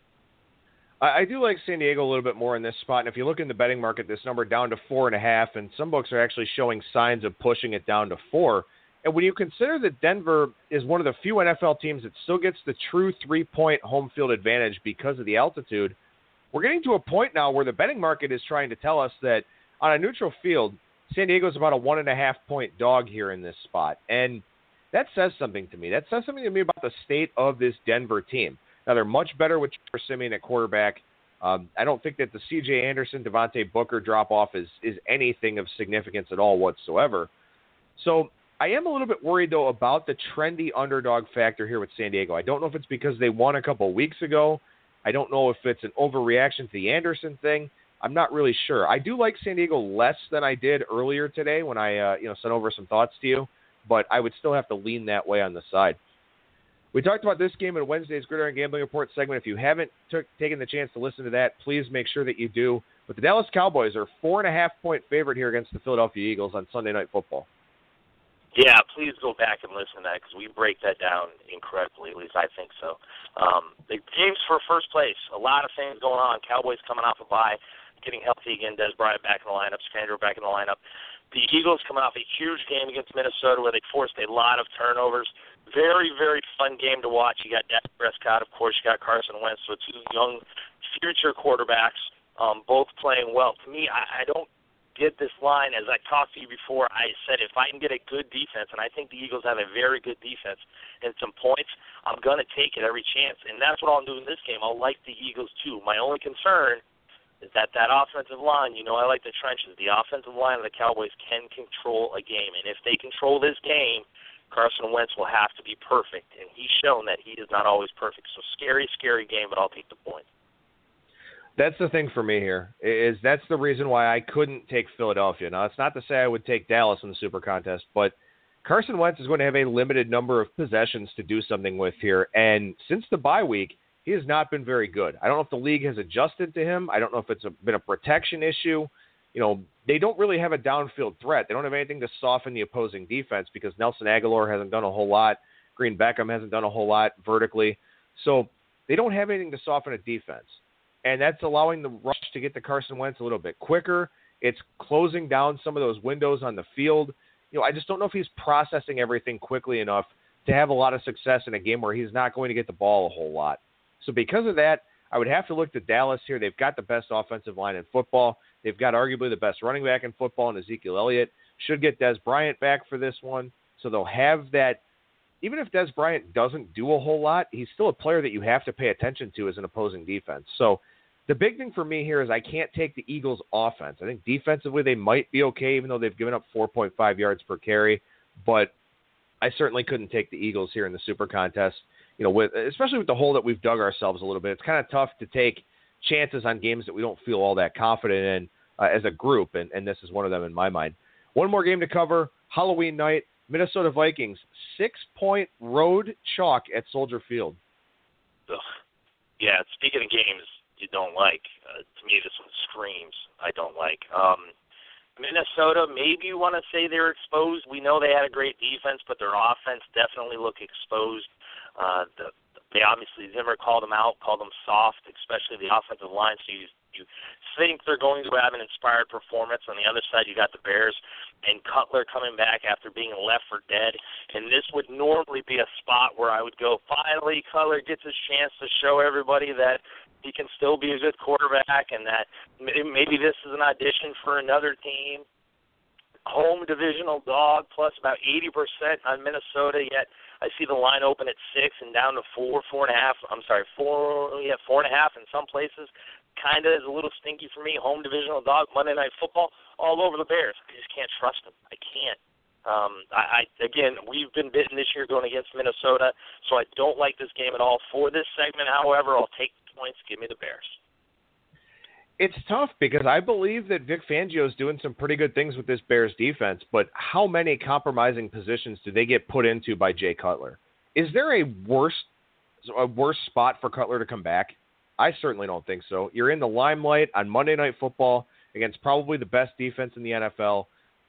I do like San Diego a little bit more in this spot, and if you look in the betting market, this number down to 4.5, and some books are actually showing signs of pushing it down to 4. And when you consider that Denver is one of the few NFL teams that still gets the true 3-point home field advantage because of the altitude, we're getting to a point now where the betting market is trying to tell us that on a neutral field, San Diego's about a 1.5-point dog here in this spot. And that says something to me. That says something to me about the state of this Denver team. Now, they're much better with Trevor Siemian at quarterback. I don't think that the C.J. Anderson, Devontae Booker drop-off is anything of significance at all whatsoever. So I am a little bit worried, though, about the trendy underdog factor here with San Diego. I don't know if it's because they won a couple of weeks ago. I don't know if it's an overreaction to the Anderson thing. I'm not really sure. I do like San Diego less than I did earlier today when I sent over some thoughts to you, but I would still have to lean that way on the side. We talked about this game in Wednesday's Gridiron Gambling Report segment. If you haven't taken the chance to listen to that, please make sure that you do. But the Dallas Cowboys are 4.5-point favorite here against the Philadelphia Eagles on Sunday Night Football. Yeah, please go back and listen to that, because we break that down incredibly, at least I think so. The game's for first place. A lot of things going on. Cowboys coming off a bye, getting healthy again. Dez Bryant back in the lineup. Stranger back in the lineup. The Eagles coming off a huge game against Minnesota where they forced a lot of turnovers. Very, very fun game to watch. You got Dak Prescott, of course. You got Carson Wentz, so two young future quarterbacks, both playing well. To me, I don't get this line. As I talked to you before, I said if I can get a good defense, and I think the Eagles have a very good defense, and some points, I'm going to take it every chance. And that's what I'll do in this game. I'll like the Eagles too. My only concern is that offensive line, I like the trenches. The offensive line of the Cowboys can control a game. And if they control this game, Carson Wentz will have to be perfect. And he's shown that he is not always perfect. So scary, scary game, but I'll take the point. That's the thing for me here, is that's the reason why I couldn't take Philadelphia. Now, it's not to say I would take Dallas in the Super Contest, but Carson Wentz is going to have a limited number of possessions to do something with here. And since the bye week, he has not been very good. I don't know if the league has adjusted to him. I don't know if it's been a protection issue. They don't really have a downfield threat. They don't have anything to soften the opposing defense because Nelson Aguilar hasn't done a whole lot. Green Beckham hasn't done a whole lot vertically. So they don't have anything to soften a defense. And that's allowing the rush to get to Carson Wentz a little bit quicker. It's closing down some of those windows on the field. I just don't know if he's processing everything quickly enough to have a lot of success in a game where he's not going to get the ball a whole lot. So because of that, I would have to look to Dallas here. They've got the best offensive line in football. They've got arguably the best running back in football in Ezekiel Elliott. Should get Dez Bryant back for this one. So they'll have that. Even if Dez Bryant doesn't do a whole lot, he's still a player that you have to pay attention to as an opposing defense. So the big thing for me here is I can't take the Eagles' offense. I think defensively they might be okay, even though they've given up 4.5 yards per carry. But I certainly couldn't take the Eagles here in the Super Contest. Especially with the hole that we've dug ourselves a little bit, it's kind of tough to take chances on games that we don't feel all that confident in as a group, and this is one of them in my mind. One more game to cover, Halloween night, Minnesota Vikings, 6-point road chalk at Soldier Field. ugh. Yeah, speaking of games you don't like, to me this one screams I don't like. Minnesota, maybe you want to say they're exposed. We know they had a great defense, but their offense definitely looked exposed. They obviously, Zimmer called them out, called them soft, especially the offensive line. So you think they're going to have an inspired performance. On the other side, you got the Bears and Cutler coming back after being left for dead. And this would normally be a spot where I would go, finally, Cutler gets his chance to show everybody that he can still be a good quarterback and that maybe this is an audition for another team. Home divisional dog plus about 80% on Minnesota, yet I see the line open at 6 and down to 4.5. I'm sorry, 4.5 in some places. Kind of is a little stinky for me. Home divisional dog, Monday Night Football, all over the Bears. I just can't trust them. I can't. Again, we've been bitten this year going against Minnesota, so I don't like this game at all. For this segment, however, I'll take the points. Give me the Bears. It's tough because I believe that Vic Fangio is doing some pretty good things with this Bears defense, but how many compromising positions do they get put into by Jay Cutler? Is there a worse spot for Cutler to come back? I certainly don't think so. You're in the limelight on Monday Night Football against probably the best defense in the NFL.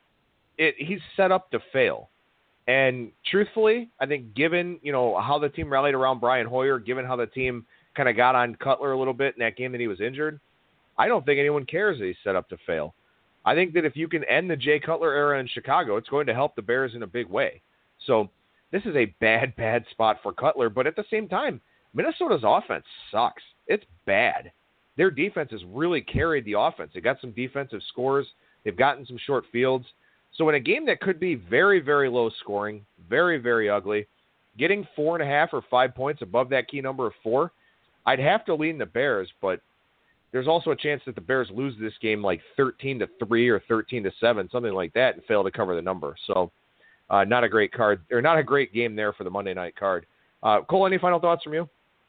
He's set up to fail. And truthfully, I think given, how the team rallied around Brian Hoyer, given how the team kind of got on Cutler a little bit in that game that he was injured, I don't think anyone cares that he's set up to fail. I think that if you can end the Jay Cutler era in Chicago, it's going to help the Bears in a big way. So this is a bad spot for Cutler, but at the same time, Minnesota's offense sucks. It's bad. Their defense has really carried the offense. They got some defensive scores. They've gotten some short fields. So in a game that could be very, very low scoring, very, very ugly, getting 4.5 or 5 points above that key number of 4, I'd have to lean the Bears, but there's also a chance that the Bears lose this game like 13-3 or 13-7, something like that, and fail to cover the number. So not a great card, or not a great game there for the Monday night card. Cole, any final thoughts from you?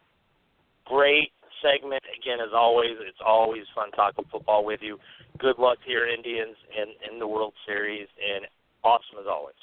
Great segment. Again, as always, it's always fun talking football with you. Good luck to your Indians in the World Series, and awesome as always.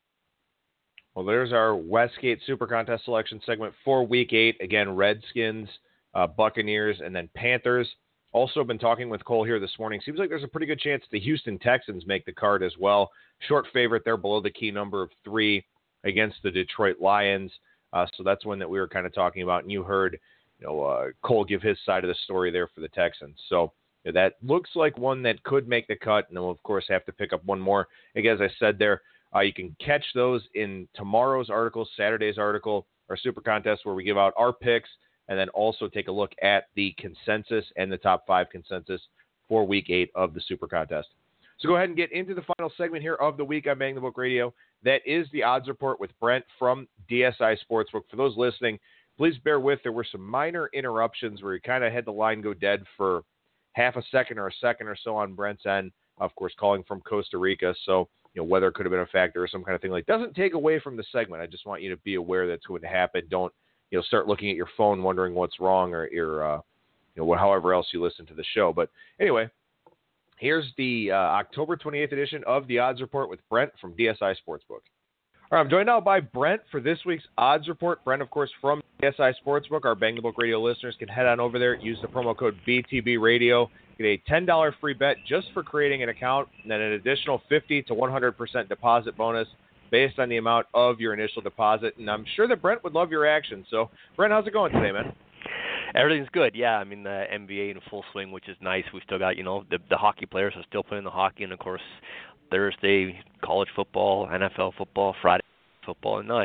Well, there's our Westgate Super Contest selection segment for Week 8. Again, Redskins, Buccaneers, and then Panthers. Also been talking with Cole here this morning. Seems like there's a pretty good chance the Houston Texans make the card as well. Short favorite there below the key number of 3 against the Detroit Lions. So that's one that we were kind of talking about, and you heard Cole give his side of the story there for the Texans. So that looks like one that could make the cut, and then we'll, of course, have to pick up one more. Again, as I said there, you can catch those in tomorrow's article, Saturday's article, our Super Contest, where we give out our picks, and then also take a look at the consensus and the top 5 consensus for Week 8 of the Super Contest. So go ahead and get into the final segment here of the week on Bang the Book Radio. That is the odds report with Brent from DSI Sportsbook. For those listening, please bear with. There were some minor interruptions where he kind of had the line go dead for half a second or so on Brent's end, of course, calling from Costa Rica. So, weather could have been a factor or some kind of thing. Like, doesn't take away from the segment. I just want you to be aware that's going to happen. Don't, start looking at your phone wondering what's wrong or your, however else you listen to the show. But anyway, here's the October 28th edition of the Odds Report with Brent from DSI Sportsbook. All right, I'm joined now by Brent for this week's Odds Report. Brent, of course, from DSI Sportsbook. Our Bang the Book Radio listeners can head on over there, use the promo code BTB Radio, get a $10 free bet just for creating an account, and then an additional 50 to 100% deposit bonus based on the amount of your initial deposit. And I'm sure that Brent would love your action. So, Brent, how's it going today, man? Everything's good, yeah. I mean, the NBA in full swing, which is nice. We still got, the hockey players are still playing the hockey, and, of course, Thursday, college football, NFL football, Friday football. And no,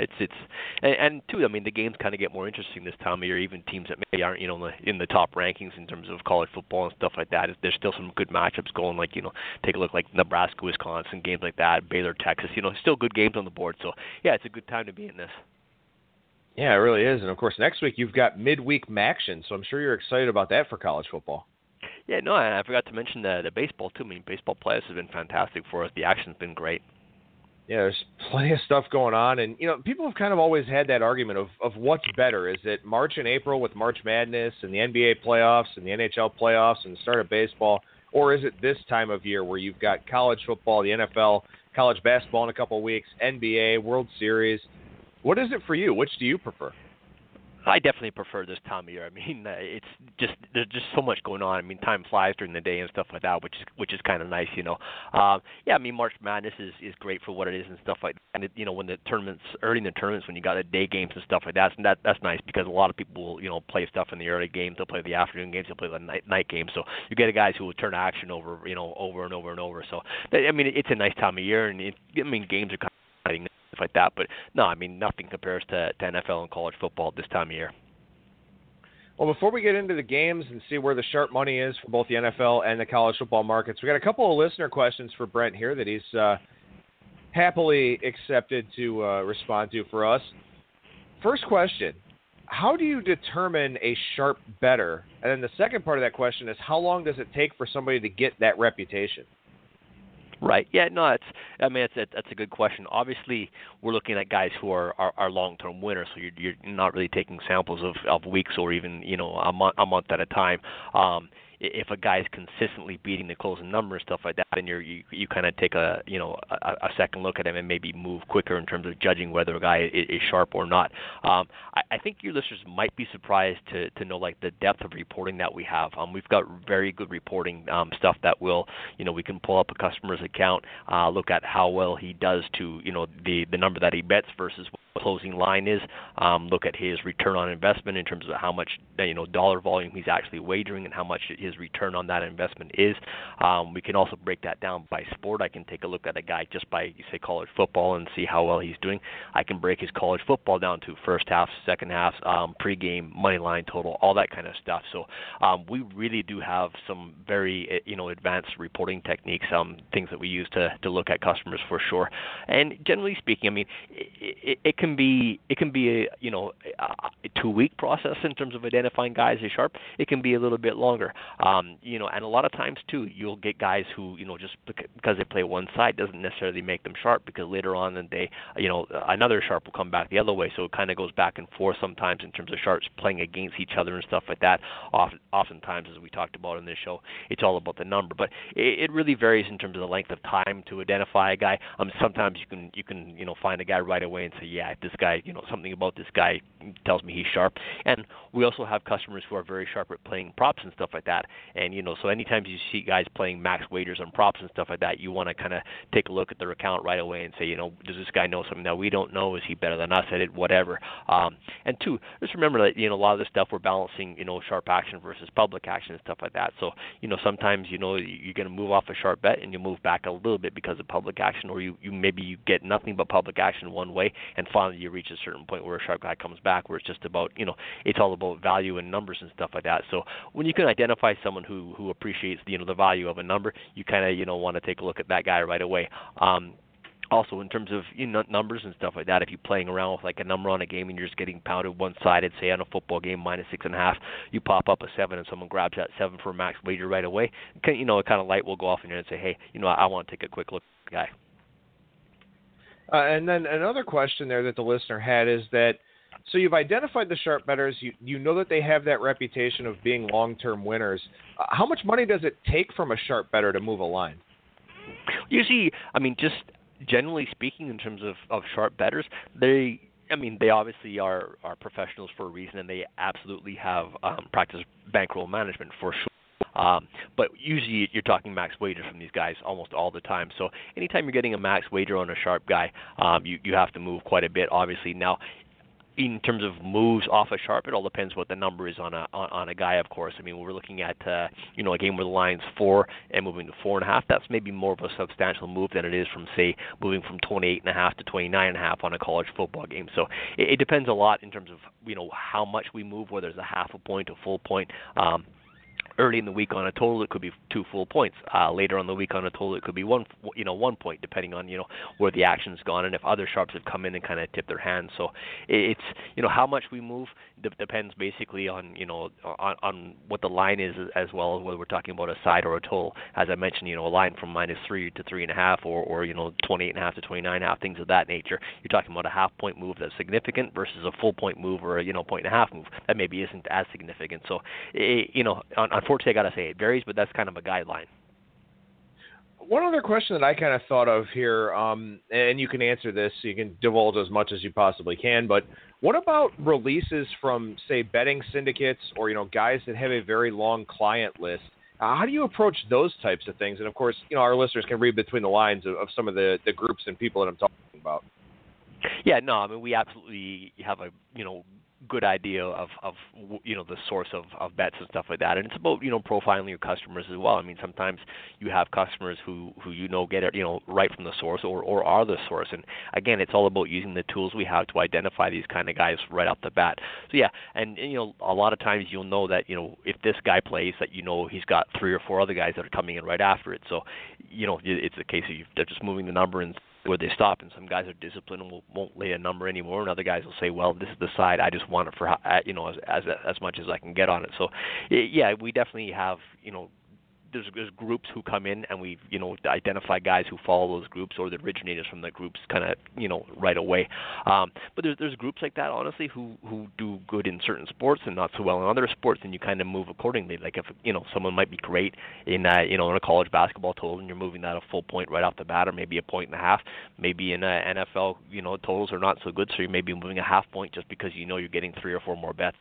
and too, I mean, the games kind of get more interesting this time of year, even teams that maybe aren't, in the top rankings in terms of college football and stuff like that. There's still some good matchups going, like, take a look like Nebraska, Wisconsin, games like that, Baylor, Texas, still good games on the board. So, yeah, it's a good time to be in this. Yeah, it really is. And, of course, next week you've got midweek Maction, so I'm sure you're excited about that for college football. Yeah, no, and I forgot to mention the baseball, too. I mean, baseball playoffs have been fantastic for us. The action's been great. Yeah, there's plenty of stuff going on. And, people have kind of always had that argument of what's better. Is it March and April with March Madness and the NBA playoffs and the NHL playoffs and the start of baseball? Or is it this time of year where you've got college football, the NFL, college basketball in a couple of weeks, NBA, World Series? What is it for you? Which do you prefer? I definitely prefer this time of year. I mean, it's just there's just so much going on. I mean, time flies during the day and stuff like that, which is kind of nice, you know. Yeah, I mean, March Madness is great for what it is and stuff like that. And it, you know, when the tournaments early in the tournaments, when you got the day games and stuff like that, and that's nice because a lot of people will, you know, play stuff in the early games. They'll play the afternoon games. They'll play the night games. So you get guys who will turn action over, you know, over and over and over. So I mean, it's a nice time of year, and I mean, games are kind of exciting stuff like that. But no, I mean, nothing compares to NFL and college football this time of year. Well, before we get into the games and see where the sharp money is for both the NFL and the college football markets, we got a couple of listener questions for Brent here that he's happily accepted to respond to for us. First question, how do you determine a sharp bettor? And then the second part of that question is, how long does it take for somebody to get that reputation? Right. Yeah. No. That's a good question. Obviously, we're looking at guys who are long-term winners. So you're not really taking samples of weeks or even, you know, a month at a time. If a guy's consistently beating the closing number and stuff like that, then you kind of take a second look at him and maybe move quicker in terms of judging whether a guy is sharp or not. I think your listeners might be surprised to know like the depth of reporting that we have. We've got very good reporting stuff that will, you know, we can pull up a customer's account, look at how well he does to, you know, the number that he bets versus what the closing line is, look at his return on investment in terms of how much, you know, dollar volume he's actually wagering and how much his return on that investment is. We can also break that down by sport. I can take a look at a guy just by, say, college football and see how well he's doing. I can break his college football down to first half, second half, pregame, money line total, all that kind of stuff. So we really do have some very, you know, advanced reporting techniques, things that we use to look at customers for sure. And generally speaking, I mean, it can be a, you know, a 2-week process in terms of identifying guys as sharp. It can be a little bit longer. You know, and a lot of times too, you'll get guys who, you know, just because they play one side doesn't necessarily make them sharp, because later on in the day, you know, another sharp will come back the other way. So it kind of goes back and forth sometimes in terms of sharps playing against each other and stuff like that. Oftentimes, as we talked about in this show, it's all about the number, but it really varies in terms of the length of time to identify a guy. Sometimes you can you know, find a guy right away and say, yeah, this guy, you know, something about this guy tells me he's sharp. And we also have customers who are very sharp at playing props and stuff like that. And, you know, so anytime you see guys playing max wagers on props and stuff like that, you want to kind of take a look at their account right away and say, you know, does this guy know something that we don't know? Is he better than us at it? Whatever. And two, just remember that, you know, a lot of this stuff we're balancing, you know, sharp action versus public action and stuff like that. So, you know, sometimes, you know, you're going to move off a sharp bet and you move back a little bit because of public action, or you maybe you get nothing but public action one way, and finally you reach a certain point where a sharp guy comes back, where it's just about, you know, it's all about value and numbers and stuff like that. So when you can identify someone who appreciates, you know, the value of a number, you kind of, you know, want to take a look at that guy right away. Also, in terms of, you know, numbers and stuff like that, if you're playing around with like a number on a game and you're just getting pounded one-sided, say on a football game -6.5, you pop up a 7 and someone grabs that 7 for a max wager right away, you know, a kind of light will go off in there and say, hey, you know, I want to take a quick look at the guy. And then another question there that the listener had is that, so you've identified the sharp bettors. You know that they have that reputation of being long-term winners. How much money does it take from a sharp bettor to move a line? Usually, I mean, just generally speaking, in terms of sharp bettors, they obviously are professionals for a reason, and they absolutely have practiced bankroll management for sure. But usually you're talking max wagers from these guys almost all the time. So anytime you're getting a max wager on a sharp guy, you have to move quite a bit, obviously. Now, in terms of moves off a sharp, it all depends what the number is on a guy, of course. I mean, we're looking at you know, a game where the line's 4 and moving to 4.5. That's maybe more of a substantial move than it is from, say, moving from 28.5 to 29.5 on a college football game. So it depends a lot in terms of, you know, how much we move, whether it's a half a point, a full point. Early in the week on a total, it could be 2 full points. Later on the week on a total, it could be 1 point, depending on, you know, where the action's gone and if other sharps have come in and kind of tipped their hands. So it's, you know, how much we move depends basically on, you know, on what the line is, as well as whether we're talking about a side or a total. As I mentioned, you know, a line from -3 to 3.5, or you know, 28.5 to 29.5, things of that nature. You're talking about a half point move that's significant versus a full point move or a, you know, 1.5 move that maybe isn't as significant. So you know, unfortunately, I got to say it varies, but that's kind of a guideline. One other question that I kind of thought of here, and you can answer this, you can divulge as much as you possibly can, but what about releases from, say, betting syndicates or, guys that have a very long client list? How do you approach those types of things? And, of course, our listeners can read between the lines of some of the groups and people that I'm talking about. Yeah, no, I mean, we absolutely have a, good idea of the source of bets and stuff like that, and it's about profiling your customers as well. I mean, sometimes you have customers who get it right from the source or are the source, and again, it's all about using the tools we have to identify these kind of guys right off the bat. So yeah, and a lot of times you'll know that if this guy plays, that he's got 3 or 4 other guys that are coming in right after it. So it's a case of they're just moving the number and where they stop, and some guys are disciplined and won't lay a number anymore, and other guys will say, well, this is the side, I just want it for as much as I can get on it. So yeah, we definitely have there's groups who come in, and we identify guys who follow those groups or the originators from the groups kind of right away. But there's groups like that, honestly, who do good in certain sports and not so well in other sports, and you kind of move accordingly. Like if someone might be great in in a college basketball total, and you're moving that a full point right off the bat, or maybe a point and a half. Maybe in NFL totals are not so good, so you may be moving a half point just because you're getting 3 or 4 more bets.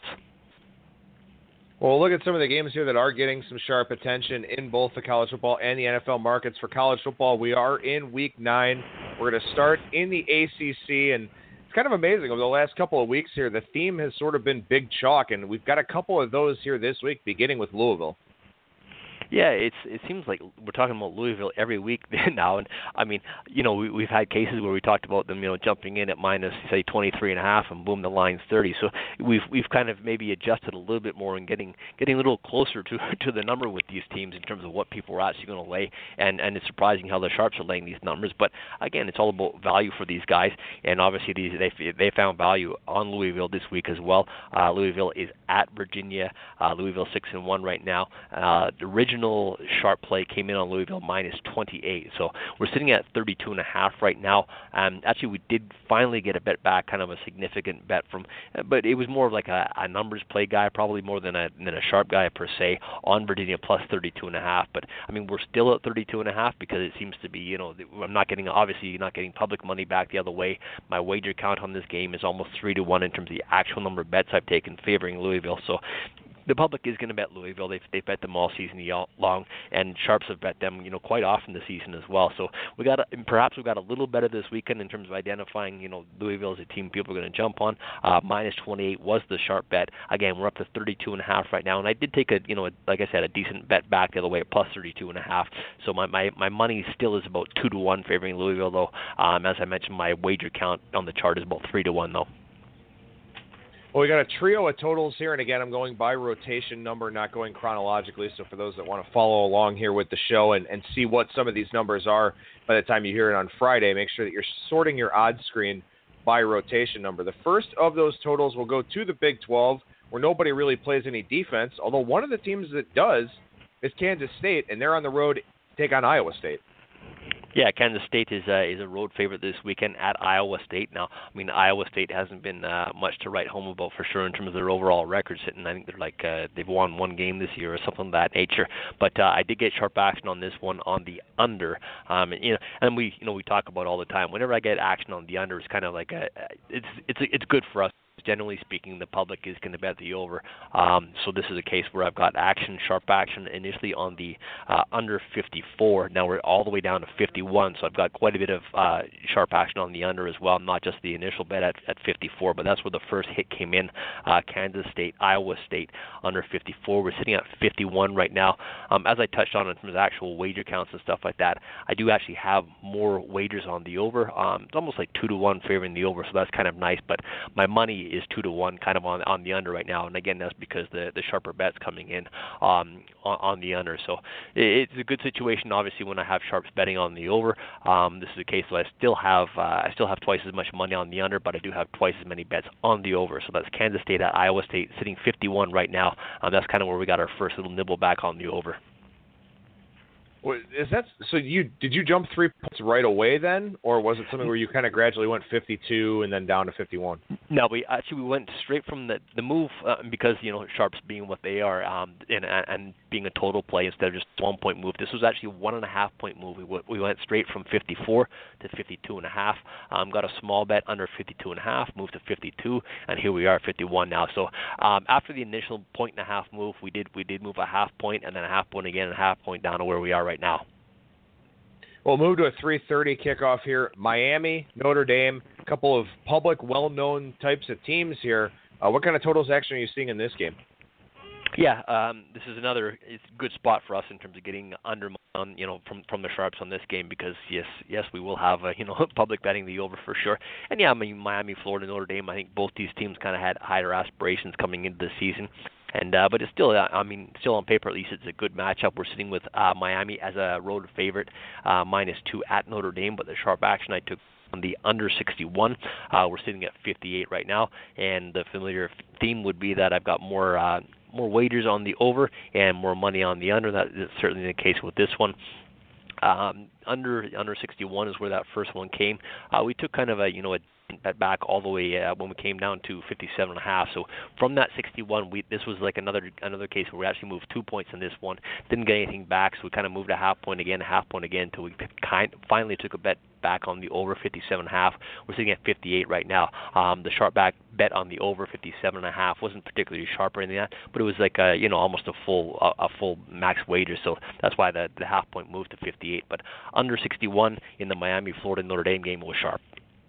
Well, look at some of the games here that are getting some sharp attention in both the college football and the NFL markets. For college football, we are in Week 9. We're going to start in the ACC, and it's kind of amazing. Over the last couple of weeks here, the theme has sort of been big chalk, and we've got a couple of those here this week, beginning with Louisville. Yeah, it seems like we're talking about Louisville every week now, and I mean, we've had cases where we talked about them, jumping in at minus say 23.5, and boom, the line's 30. So we've kind of maybe adjusted a little bit more and getting a little closer to the number with these teams in terms of what people are actually going to lay, and it's surprising how the sharps are laying these numbers. But again, it's all about value for these guys, and obviously they found value on Louisville this week as well. Louisville is at Virginia. Louisville 6-1 right now. The original sharp play came in on Louisville minus 28, so we're sitting at 32.5 right now. Actually, we did finally get a bet back, kind of a significant bet from, but it was more of like a numbers play guy, probably more than a sharp guy per se, on Virginia plus 32.5. But I mean, we're still at 32.5 because it seems to be, I'm not getting public money back the other way. My wager count on this game is almost 3-1 in terms of the actual number of bets I've taken favoring Louisville. So the public is going to bet Louisville. They've bet them all season long, and sharps have bet them, quite often this season as well. So perhaps we got a little better this weekend in terms of identifying, Louisville as a team people are going to jump on. Minus 28 was the sharp bet. Again, we're up to 32.5 right now, and I did take like I said, a decent bet back the other way at plus 32.5. So my money still is about 2-1 favoring Louisville, though. As I mentioned, my wager count on the chart is about 3-1, though. Well, we got a trio of totals here, and again, I'm going by rotation number, not going chronologically. So for those that want to follow along here with the show and see what some of these numbers are by the time you hear it on Friday, make sure that you're sorting your odds screen by rotation number. The first of those totals will go to the Big 12, where nobody really plays any defense, although one of the teams that does is Kansas State, and they're on the road to take on Iowa State. Yeah, Kansas State is a road favorite this weekend at Iowa State. Now, I mean, Iowa State hasn't been much to write home about for sure in terms of their overall record sitting. I think they've won 1 game this year or something of that nature. But I did get sharp action on this one on the under. And we talk about all the time. Whenever I get action on the under, it's kind of like it's good for us. Generally speaking, the public is going to bet the over. So this is a case where I've got sharp action initially on the under 54. Now we're all the way down to 51, so I've got quite a bit of sharp action on the under as well, not just the initial bet at 54, but that's where the first hit came in. Kansas State, Iowa State, under 54. We're sitting at 51 right now. As I touched on in terms of actual wager counts and stuff like that, I do actually have more wagers on the over. It's almost like 2-1 favoring the over, so that's kind of nice, but my money is 2-1 kind of on the under right now, and again, that's because the sharper bets coming in on the under. So it's a good situation, obviously, when I have sharps betting on the over. This is a case where I still have twice as much money on the under, but I do have twice as many bets on the over. So that's Kansas State at Iowa State, sitting 51 right now. That's kind of where we got our first little nibble back on the over. Is that so? Did you jump 3 points right away then, or was it something where you kind of gradually went 52 and then down to 51? No, we went straight from the move because sharps being what they are, and being a total play instead of just 1 point move. This was actually 1.5 point move. We went straight from 54 to 52.5. Got a small bet under 52.5, moved to 52, and here we are at 51 now. So after the initial 1.5 move, we did move a half point and then a half point again and a half point down to where we are right now. We'll move to a 3:30 kickoff here. Miami, Notre Dame, a couple of public, well-known types of teams here. What kind of totals action are you seeing in this game? Yeah, this is it's a good spot for us in terms of getting under from the sharps on this game because yes we will have public betting the over for sure. And yeah, I mean Miami, Florida, Notre Dame, I think both these teams kind of had higher aspirations coming into the season. And but it's still, still on paper at least, it's a good matchup. We're sitting with Miami as a road favorite, -2 at Notre Dame. But the sharp action I took on the under 61. We're sitting at 58 right now, and the familiar theme would be that I've got more wagers on the over and more money on the under. That is certainly the case with this one. Under 61 is where that first one came. We took kind of a bet back all the way when we came down to 57.5. So from that 61, this was like another case where we actually moved 2 points in this one. Didn't get anything back, so we kind of moved a half point again until we finally took a bet back on the over 57.5. We're sitting at 58 right now. The sharp back bet on the over 57.5 wasn't particularly sharp or anything like that, but it was like almost a full max wager. So that's why the half point moved to 58. But under 61 in the Miami, Florida, Notre Dame game was sharp.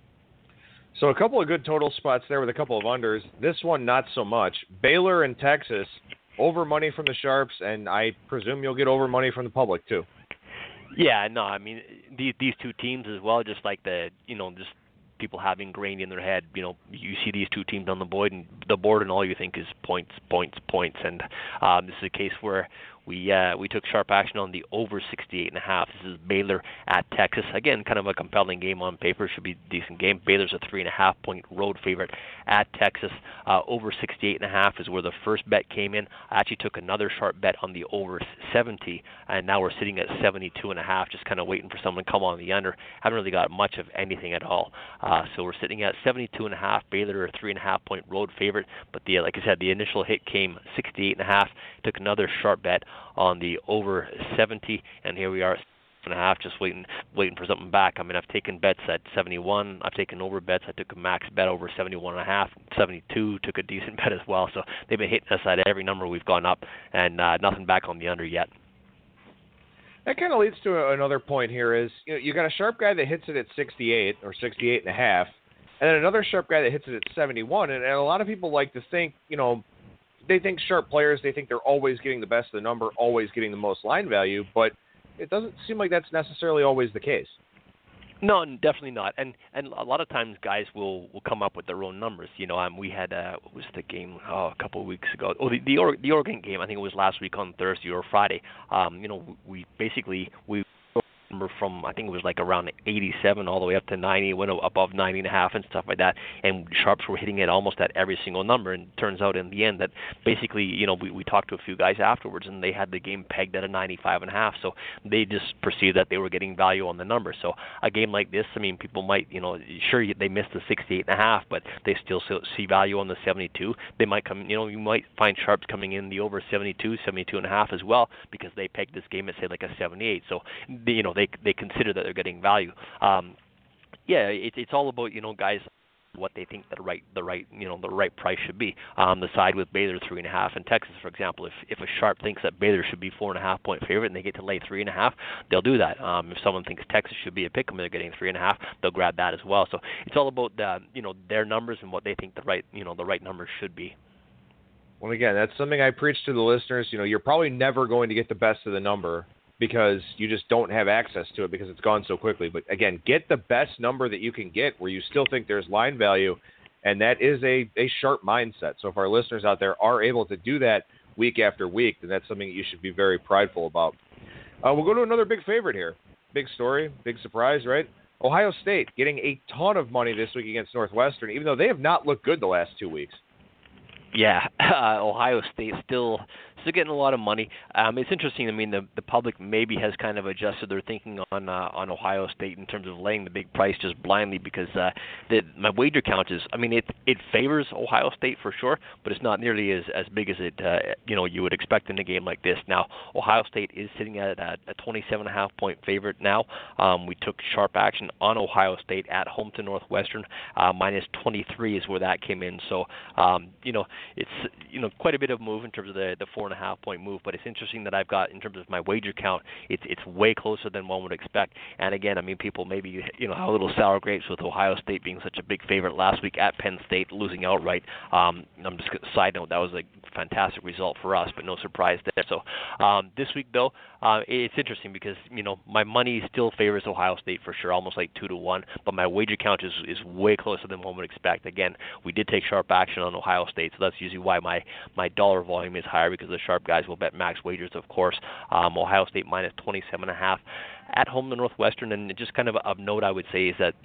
So a couple of good total spots there with a couple of unders. This one, not so much. Baylor and Texas, over money from the sharps, and I presume you'll get over money from the public too. Yeah, no, I mean these two teams as well, just like just people have ingrained in their head, you see these two teams on the board and all you think is points, and this is a case where we took sharp action on the over 68.5. This is Baylor at Texas. Again, kind of a compelling game on paper. Should be a decent game. Baylor's a 3.5 point road favorite at Texas. Over 68.5 is where the first bet came in. I actually took another sharp bet on the over 70, and now we're sitting at 72.5, just kind of waiting for someone to come on the under. Haven't really got much of anything at all. So we're sitting at 72.5. Baylor a 3.5 point road favorite, but like I said, the initial hit came 68.5. Took another sharp bet on the over 70, and here we are at 7.5, just waiting for something back. I mean, I've taken bets at 71. I've taken over bets. I took a max bet over 71.5, 72. Took a decent bet as well. So they've been hitting us at every number we've gone up, and nothing back on the under yet. That kind of leads to another point here is, you got a sharp guy that hits it at 68 or 68.5, and then another sharp guy that hits it at 71. And a lot of people like to think, they think sharp players, they think they're always getting the best of the number, always getting the most line value, but it doesn't seem like that's necessarily always the case. No, definitely not. And a lot of times guys will come up with their own numbers. We had what was the game a couple of weeks ago? Oh, the Oregon game. I think it was last week on Thursday or Friday. We number from, I think it was like around 87 all the way up to 90, went above 90.5 and stuff like that, and sharps were hitting it almost at every single number, and it turns out in the end that basically, we talked to a few guys afterwards, and they had the game pegged at a 95.5, so they just perceived that they were getting value on the number. So a game like this, I mean, people might, sure, they missed the 68.5, but they still see value on the 72. They might come, you might find sharps coming in the over 72, 72.5 as well, because they pegged this game at, say, like a 78, so, they consider that they're getting value. It's all about guys what they think the right price should be. The side with Baylor 3.5 and Texas, for example, if a sharp thinks that Baylor should be 4.5 point favorite and they get to lay 3.5, they'll do that. If someone thinks Texas should be a pick 'em and they're getting 3.5, they'll grab that as well. So it's all about their numbers and what they think the right numbers should be. Well, again, that's something I preach to the listeners. You're probably never going to get the best of the number, because you just don't have access to it because it's gone so quickly. But again, get the best number that you can get where you still think there's line value, and that is a sharp mindset. So if our listeners out there are able to do that week after week, then that's something that you should be very prideful about. We'll go to another big favorite here. Big story, big surprise, right? Ohio State getting a ton of money this week against Northwestern, even though they have not looked good the last 2 weeks. Yeah, Ohio State still Still getting a lot of money. It's interesting. I mean, the public maybe has kind of adjusted their thinking on Ohio State in terms of laying the big price just blindly because my wager count is. I mean, it favors Ohio State for sure, but it's not nearly as big as it you would expect in a game like this. Now, Ohio State is sitting at a 27.5-point favorite now. We took sharp action on Ohio State at home to Northwestern. Minus 23 is where that came in. So it's quite a bit of move in terms of the 4.5-point move, but it's interesting that I've got in terms of my wager count, it's way closer than one would expect. And again, I mean, people maybe have a little sour grapes with Ohio State being such a big favorite last week at Penn State, losing outright. I'm just side note, that was a fantastic result for us, but no surprise there. So this week though, it's interesting because my money still favors Ohio State for sure, almost like 2-1, but my wager count is way closer than one would expect. Again, we did take sharp action on Ohio State, so that's usually why my dollar volume is higher because the sharp guys will bet max wagers, of course. Ohio State minus 27.5 at home to Northwestern, and just kind of note I would say is that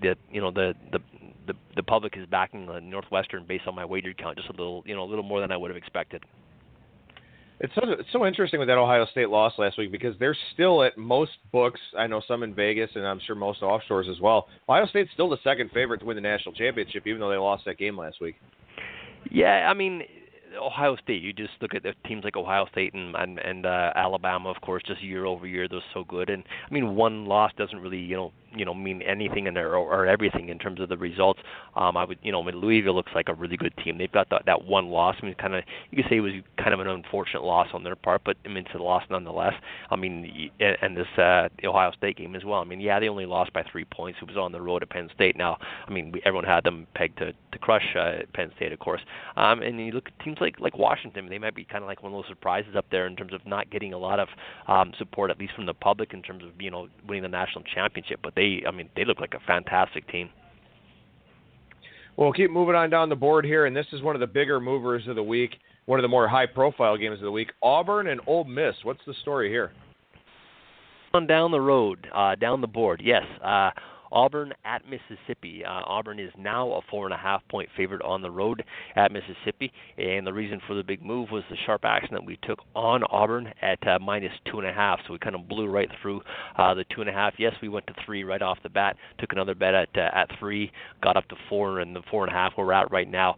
the public is backing Northwestern based on my wager count just a little more than I would have expected. It's so interesting with that Ohio State loss last week because they're still at most books. I know some in Vegas, and I'm sure most offshores as well. Ohio State's still the second favorite to win the national championship, even though they lost that game last week. Yeah, I mean, Ohio State, you just look at the teams like Ohio State and Alabama, of course, just year over year, they're so good. And I mean, one loss doesn't really, mean anything in there or everything in terms of the results. I would, Louisville looks like a really good team. They've got that one loss. I mean, you could say it was kind of an unfortunate loss on their part, but I mean, it's a loss nonetheless. I mean, and this the Ohio State game as well. I mean, yeah, they only lost by 3 points. It was on the road at Penn State. Now, I mean, everyone had them pegged to crush Penn State, of course. And you look at teams like Washington, they might be kind of like one of those surprises up there in terms of not getting a lot of support, at least from the public, in terms of winning the national championship. But they look like a fantastic team. Well, we'll keep moving on down the board here, and this is one of the bigger movers of the week, one of the more high-profile games of the week. Auburn and Ole Miss. What's the story here? Down the road, down the board, yes. Auburn at Mississippi. Auburn is now a 4.5-point favorite on the road at Mississippi, and the reason for the big move was the sharp action that we took on Auburn at minus 2.5. So we kind of blew right through the 2.5. Yes, we went to 3 right off the bat. Took another bet at 3, got up to 4, and the 4.5 where we're at right now.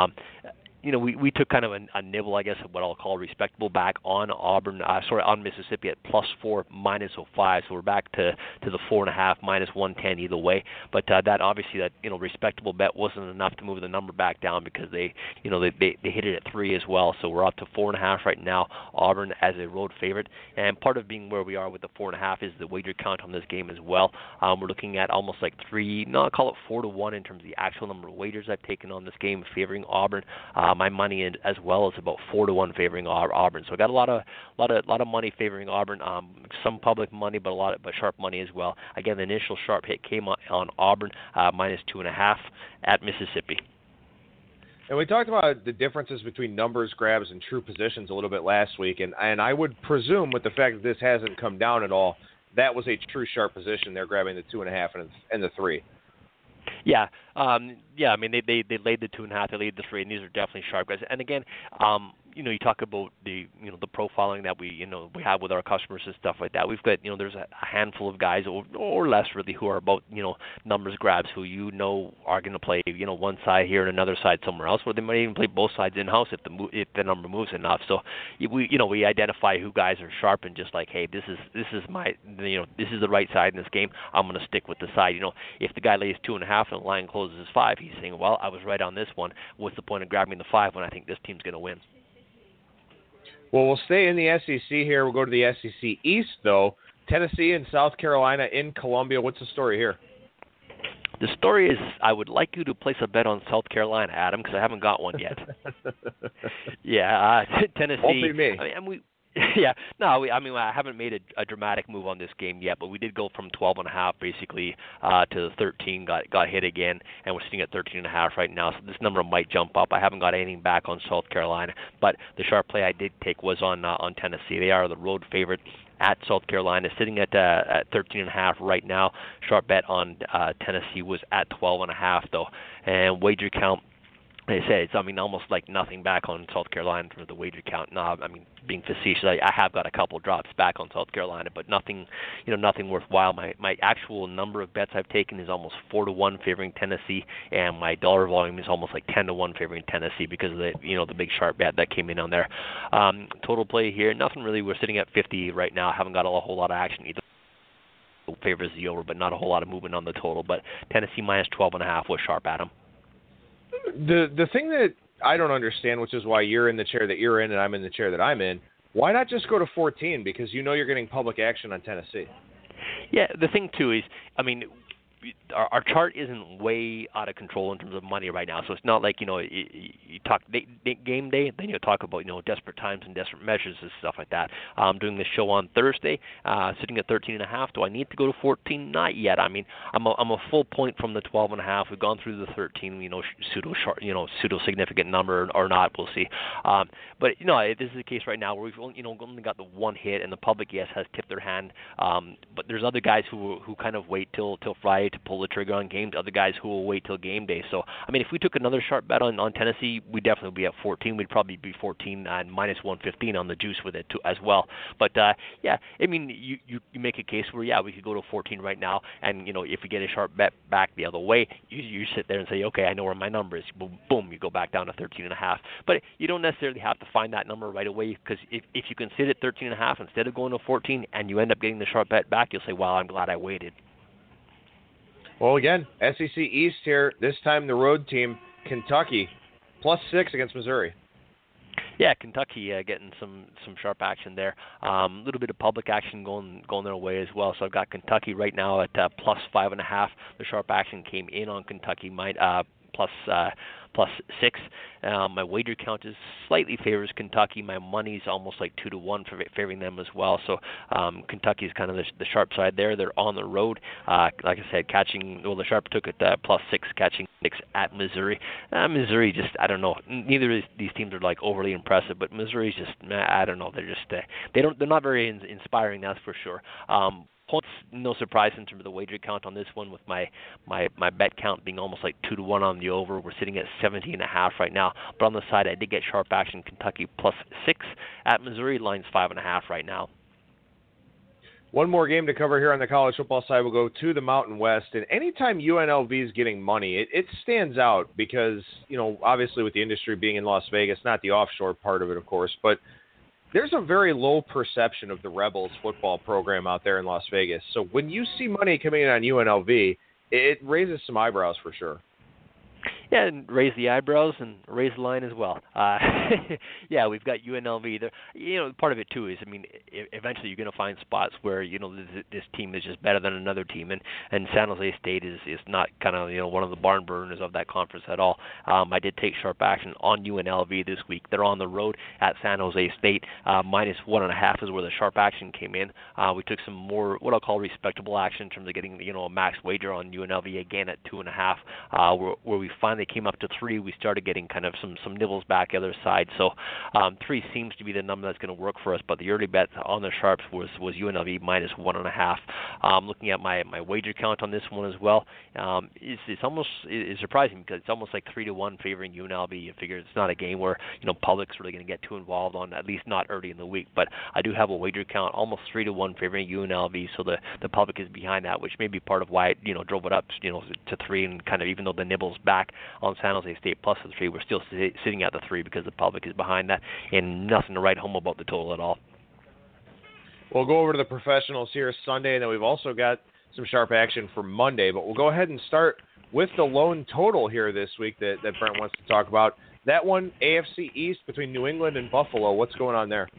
We took kind of a nibble, I guess, of what I'll call respectable back on on Mississippi at +4, minus 0.5. So we're back to the 4.5, minus 110 either way. But that obviously respectable bet wasn't enough to move the number back down because they hit it at 3 as well. So we're up to 4.5 right now. Auburn as a road favorite, and part of being where we are with the 4.5 is the wager count on this game as well. We're looking at almost like 3, no, I'll call it 4-1 in terms of the actual number of wagers I've taken on this game favoring Auburn. My money as well is about 4-1 favoring Auburn. So I got a lot of money favoring Auburn. Some public money, but sharp money as well. Again, the initial sharp hit came on Auburn minus 2.5 at Mississippi. And we talked about the differences between numbers grabs and true positions a little bit last week, and I would presume with the fact that this hasn't come down at all, that was a true sharp position. They're grabbing the 2.5 and the 3. Yeah, I mean, they laid the 2.5, they laid the 3, and these are definitely sharp guys. And again, you talk about the profiling that we have with our customers and stuff like that. We've got there's a handful of guys or less really who are about numbers grabs who are going to play one side here and another side somewhere else, or they might even play both sides in house if the number moves enough. So we identify who guys are sharp and just like, hey, this is my this is the right side in this game. I'm going to stick with the side. If the guy lays 2.5 and the line closes 5, he's saying, well, I was right on this one. What's the point of grabbing the 5 when I think this team's going to win? Well, we'll stay in the SEC here. We'll go to the SEC East, though. Tennessee and South Carolina in Columbia. What's the story here? The story is I would like you to place a bet on South Carolina, Adam, because I haven't got one yet. Tennessee. Won't be me. I haven't made a dramatic move on this game yet, but we did go from 12.5 basically to 13. Got hit again, and we're sitting at 13.5 right now. So this number might jump up. I haven't got anything back on South Carolina, but the sharp play I did take was on Tennessee. They are the road favorite at South Carolina, sitting at 13.5 right now. Sharp bet on Tennessee was at 12.5 though, and wager count Like I said, it's almost like nothing back on South Carolina for the wager count. No, being facetious, I have got a couple drops back on South Carolina, but nothing, nothing worthwhile. My actual number of bets I've taken is almost 4-1 favoring Tennessee, and my dollar volume is almost like 10-1 favoring Tennessee because of the big sharp bet that came in on there. Total play here, nothing really. We're sitting at 50 right now. Haven't got a whole lot of action either. Favors the over, but not a whole lot of movement on the total. But Tennessee minus 12.5 was sharp at them. The thing that I don't understand, which is why you're in the chair that you're in and I'm in the chair that I'm in, why not just go to 14? Because you're getting public action on Tennessee. Yeah, the thing too is, our chart isn't way out of control in terms of money right now. So it's not like, you talk game day, then you talk about, desperate times and desperate measures and stuff like that. I'm doing this show on Thursday, sitting at 13.5. Do I need to go to 14? Not yet. I'm a full point from the 12.5. We've gone through the 13, pseudo significant number or not. We'll see. But this is the case right now where we've only got the one hit, and the public, yes, has tipped their hand. But there's other guys who kind of wait till Friday to pull the trigger on games, other guys who will wait till game day. So, if we took another sharp bet on Tennessee, we'd definitely be at 14. We'd probably be 14 and minus 115 on the juice with it too, as well. But, you make a case where, we could go to 14 right now, and, if we get a sharp bet back the other way, you sit there and say, okay, I know where my number is. Boom, you go back down to 13.5. But you don't necessarily have to find that number right away, because if you can sit at 13.5 instead of going to 14 and you end up getting the sharp bet back, you'll say, well, I'm glad I waited. Well, again, SEC East here. This time the road team, Kentucky, +6 against Missouri. Yeah, Kentucky getting some sharp action there. A little bit of public action going their way as well. So I've got Kentucky right now at +5.5. The sharp action came in on Kentucky, +6. My wager count is slightly favors Kentucky. My money's almost like 2-1 favoring them as well. So Kentucky's kind of the sharp side there. They're on the road. Like I said, the sharp took it +6, catching 6 at Missouri. Missouri just, I don't know. Neither of these teams are like overly impressive, but Missouri's just, I don't know. They're just they're not very inspiring. That's for sure. Points, no surprise in terms of the wager count on this one, with my bet count being almost like 2-1 on the over. We're sitting at 17.5 right now. But on the side, I did get sharp action. Kentucky +6 at Missouri. Line's 5.5 right now. One more game to cover here on the college football side. We'll go to the Mountain West. And anytime UNLV is getting money, it stands out because, obviously with the industry being in Las Vegas, not the offshore part of it, of course, but there's a very low perception of the Rebels football program out there in Las Vegas. So when you see money coming in on UNLV, it raises some eyebrows for sure. Yeah, and raise the eyebrows and raise the line as well. Yeah, we've got UNLV there. Part of it too is, eventually you're going to find spots where this team is just better than another team, and San Jose State is not kind of one of the barn burners of that conference at all. I did take sharp action on UNLV this week. They're on the road at San Jose State. -1.5 is where the sharp action came in. We took some more what I'll call respectable action in terms of getting a max wager on UNLV again at 2.5, where we finally came up to 3. We started getting kind of some nibbles back the other side. So 3 seems to be the number that's going to work for us. But the early bet on the sharps was UNLV -1.5. Looking at my wager count on this one as well, it's almost surprising because it's almost like 3-1 favoring UNLV. You figure it's not a game where public's really going to get too involved on, at least not early in the week. But I do have a wager count almost 3-1 favoring UNLV. So the public is behind that, which may be part of why it drove it up to 3, and kind of even though the nibble's back on San Jose State plus the 3, we're still sitting at the 3 because the public is behind that, and nothing to write home about the total at all. We'll go over to the professionals here Sunday, and then we've also got some sharp action for Monday. But we'll go ahead and start with the lone total here this week that Brent wants to talk about. That one, AFC East between New England and Buffalo. What's going on there?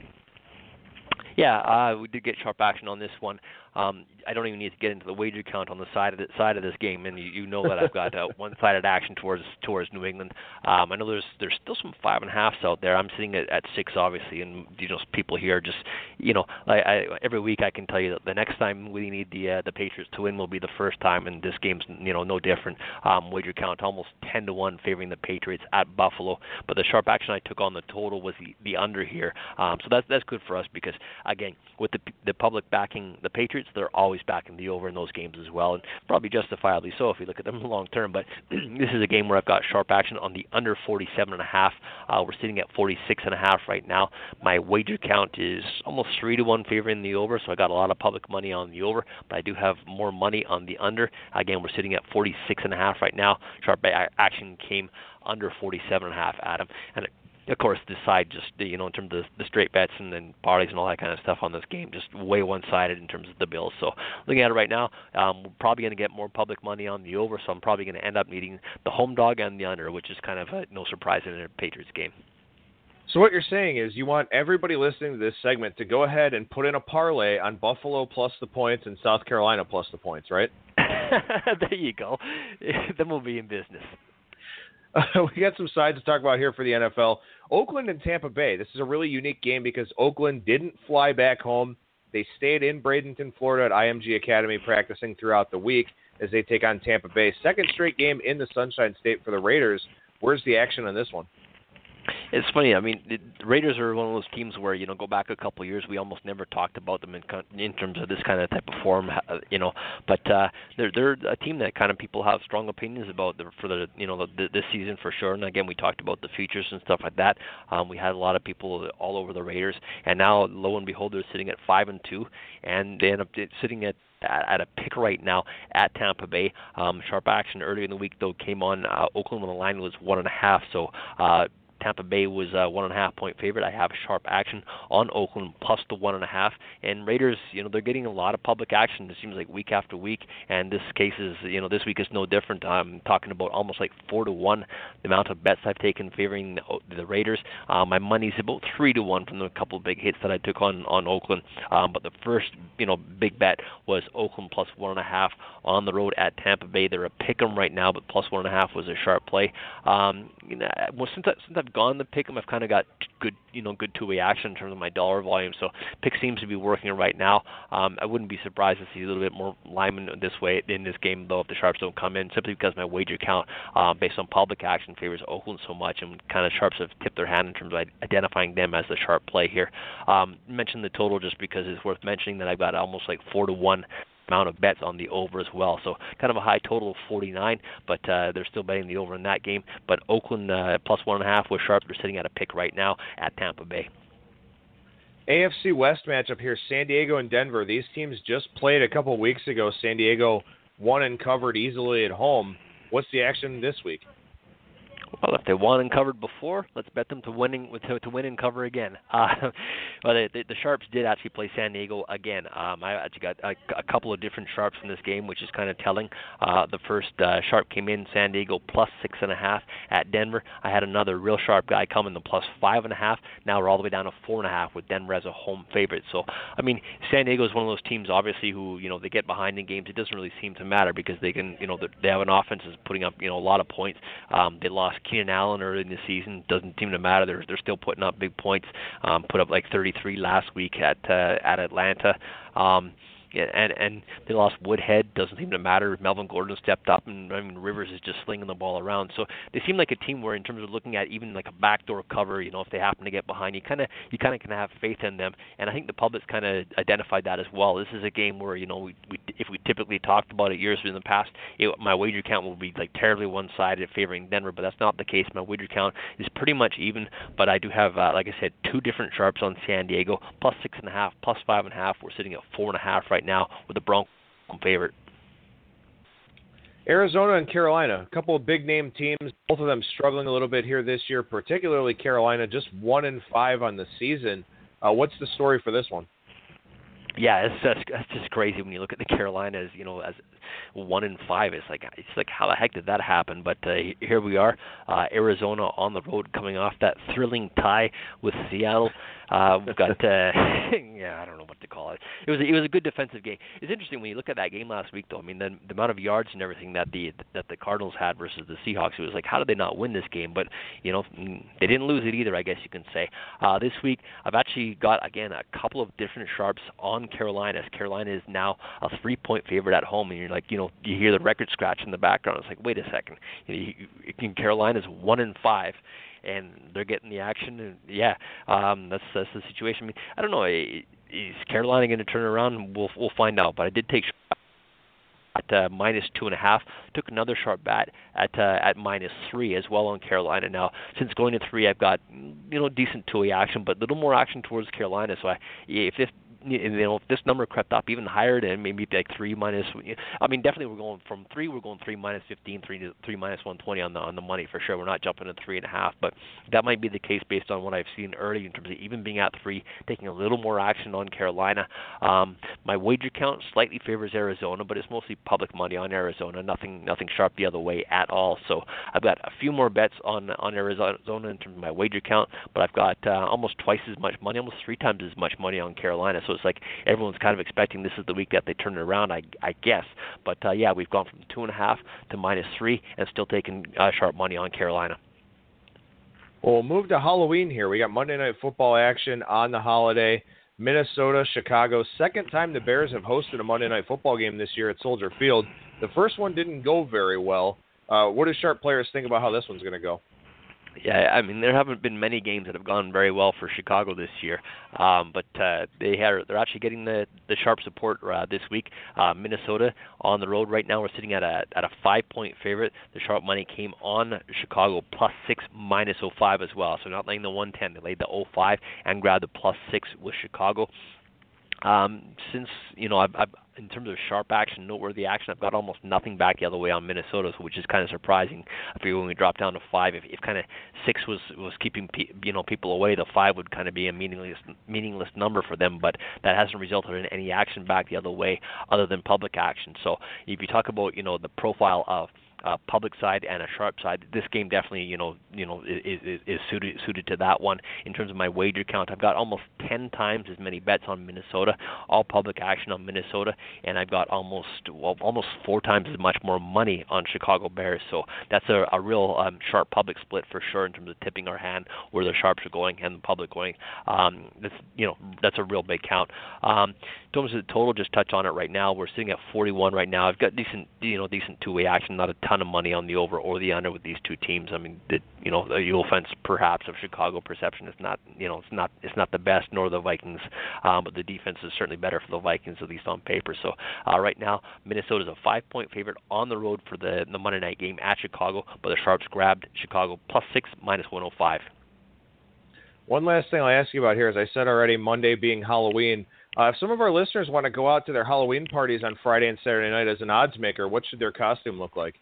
Yeah, we did get sharp action on this one. I don't even need to get into the wager count on the side of this game, and you know that I've got one-sided action towards New England. I know there's still some 5.5s out there. I'm sitting at 6, obviously, and people here just every week I can tell you that the next time we need the Patriots to win will be the first time, and this game's no different. Wager count almost 10-1 favoring the Patriots at Buffalo, but the sharp action I took on the total was the under here. So that's good for us because again, with the public backing the Patriots, Patriots, they're always backing the over in those games as well, and probably justifiably so if you look at them long term. But this is a game where I've got sharp action on the under 47.5. We're sitting at 46.5 right now. My wager count is almost 3-1 favoring the over, so I got a lot of public money on the over, but I do have more money on the under. Again, we're sitting at 46.5 right now. Sharp action came under 47.5, Adam, and of course, this side just, in terms of the straight bets and then parlays and all that kind of stuff on this game, just way one-sided in terms of the bills. So looking at it right now, we're probably going to get more public money on the over, so I'm probably going to end up needing the home dog and the under, which is kind of no surprise in a Patriots game. So what you're saying is you want everybody listening to this segment to go ahead and put in a parlay on Buffalo plus the points and South Carolina plus the points, right? There you go. Then we'll be in business. We got some sides to talk about here for the NFL. Oakland and Tampa Bay. This is a really unique game because Oakland didn't fly back home. They stayed in Bradenton, Florida at IMG Academy practicing throughout the week as they take on Tampa Bay. Second straight game in the Sunshine State for the Raiders. Where's the action on this one? It's funny. I mean, the Raiders are one of those teams where, go back a couple of years, we almost never talked about them in terms of this kind of type of form, But they're a team that kind of people have strong opinions about for this season for sure. And again, we talked about the futures and stuff like that. We had a lot of people all over the Raiders, and now lo and behold, they're sitting at 5-2, and they end up sitting at a pick right now at Tampa Bay. Sharp action earlier in the week though came on Oakland when the line was 1.5. So. Tampa Bay was a 1.5 point favorite. I have sharp action on Oakland plus the 1.5. And Raiders, they're getting a lot of public action. It seems like week after week. And this case is, this week is no different. I'm talking about almost like 4-1 the amount of bets I've taken favoring the Raiders. My money's about 3-1 from the couple of big hits that I took on Oakland. But the first, big bet was Oakland plus 1.5 on the road at Tampa Bay. They're a pick 'em right now, but plus 1.5 was a sharp play. Since I've gone to pick 'em, I've kind of got good two-way action in terms of my dollar volume. So pick seems to be working right now. I wouldn't be surprised to see a little bit more linemen this way in this game, though, if the sharps don't come in, simply because my wager count based on public action favors Oakland so much, and kind of sharps have tipped their hand in terms of identifying them as the sharp play here. Mention the total just because it's worth mentioning that I've got almost like 4-1 amount of bets on the over as well. So kind of a high total of 49, but they're still betting the over in that game. But Oakland plus 1.5 with sharp. They're sitting at a pick right now at Tampa Bay. AFC West matchup here, San Diego and Denver. These teams just played a couple weeks ago. San Diego won and covered easily at home. What's the action this week? Well, if they won and covered before, let's bet them to win and cover again. Well, the Sharps did actually play San Diego again. I actually got a couple of different Sharps in this game, which is kind of telling. The first Sharp came in San Diego plus 6.5 at Denver. I had another real sharp guy come in the plus 5.5. Now we're all the way down to 4.5 with Denver as a home favorite. So, I mean, San Diego is one of those teams, obviously, who they get behind in games. It doesn't really seem to matter because they can, they have an offense that's putting up a lot of points. They lost Keenan Allen early in the season. Doesn't seem to matter. They're still putting up big points. Put up like 33 last week at Atlanta. And they lost Woodhead. Doesn't seem to matter. Melvin Gordon stepped up, and Rivers is just slinging the ball around. So they seem like a team where, in terms of looking at even like a backdoor cover, if they happen to get behind, you kind of can have faith in them. And I think the public's kind of identified that as well. This is a game where if we typically talked about it years in the past, my wager count will be like terribly one-sided favoring Denver, but that's not the case. My wager count is pretty much even, but I do have, like I said, two different sharps on San Diego, plus 6.5, plus 5.5. We're sitting at 4.5 right now with the Broncos favorite. Arizona and Carolina, a couple of big-name teams, both of them struggling a little bit here this year, particularly Carolina, just 1-5 on the season. What's the story for this one? Yeah, that's just crazy when you look at the Carolinas, as 1-5. It's like how the heck did that happen? But here we are, Arizona on the road, coming off that thrilling tie with Seattle. We've got I don't know what to call it. It was a good defensive game. It's interesting when you look at that game last week, though. I mean, the amount of yards and everything that the Cardinals had versus the Seahawks, it was like, how did they not win this game? But they didn't lose it either, I guess you can say. This week, I've actually got again a couple of different sharps on Carolina. Carolina is now a 3-point favorite at home, and you're like, you hear the record scratch in the background. It's like, wait a second, Carolina's 1-5. And they're getting the action, and that's the situation. I mean, I don't know. is Carolina going to turn around? We'll find out. But I did take at minus 2.5. Took another sharp bet at minus 3 as well on Carolina. Now, since going to 3, I've got decent two-way action, but a little more action towards Carolina. So if this number crept up even higher, then maybe like 3 minus. I mean, definitely we're going from 3. We're going 3 minus 15, 3 minus 120 on the money for sure. We're not jumping to 3.5, but that might be the case based on what I've seen early in terms of even being at 3, taking a little more action on Carolina. My wager count slightly favors Arizona, but it's mostly public money on Arizona. Nothing sharp the other way at all. So I've got a few more bets on Arizona in terms of my wager count, but I've got almost twice as much money, almost 3 times as much money on Carolina. So it's like everyone's kind of expecting this is the week that they turn it around, I guess. But yeah, we've gone from 2.5 to minus 3 and still taking sharp money on Carolina. Well, we'll move to Halloween here. We got Monday Night Football action on the holiday. Minnesota, Chicago. Second time the Bears have hosted a Monday Night Football game this year at Soldier Field. The first one didn't go very well. What do sharp players think about how this one's going to go? Yeah, I mean, there haven't been many games that have gone very well for Chicago this year, but they're actually getting the sharp support this week. Minnesota on the road right now, we're sitting at a 5-point favorite. The sharp money came on Chicago +6 minus 0.5 as well. So not laying the 110, they laid the 0.5 and grabbed the +6 with Chicago. Since I've in terms of sharp action, noteworthy action, I've got almost nothing back the other way on Minnesota, which is kind of surprising. I figure when we drop down to 5, if kind of 6 was keeping people away, the 5 would kind of be a meaningless number for them. But that hasn't resulted in any action back the other way, other than public action. So if you talk about the profile of public side and a sharp side, this game definitely is suited to that one. In terms of my wager count, I've got almost 10 times as many bets on Minnesota, all public action on Minnesota, and I've got almost 4 times as much more money on Chicago Bears. So that's a real sharp public split for sure in terms of tipping our hand where the sharps are going and the public going. That's a real big count. In terms of the total, just touch on it right now. We're sitting at 41 right now. I've got decent two-way action, not a ton of money on the over or the under with these two teams. I mean, the offense perhaps of Chicago perception is not the best, nor the Vikings, but the defense is certainly better for the Vikings, at least on paper. So right now, Minnesota's a 5-point favorite on the road for the Monday night game at Chicago, but the sharps grabbed Chicago +6 minus 105. One last thing I'll ask you about here, as I said already, Monday being Halloween. If some of our listeners want to go out to their Halloween parties on Friday and Saturday night as an odds maker, what should their costume look like?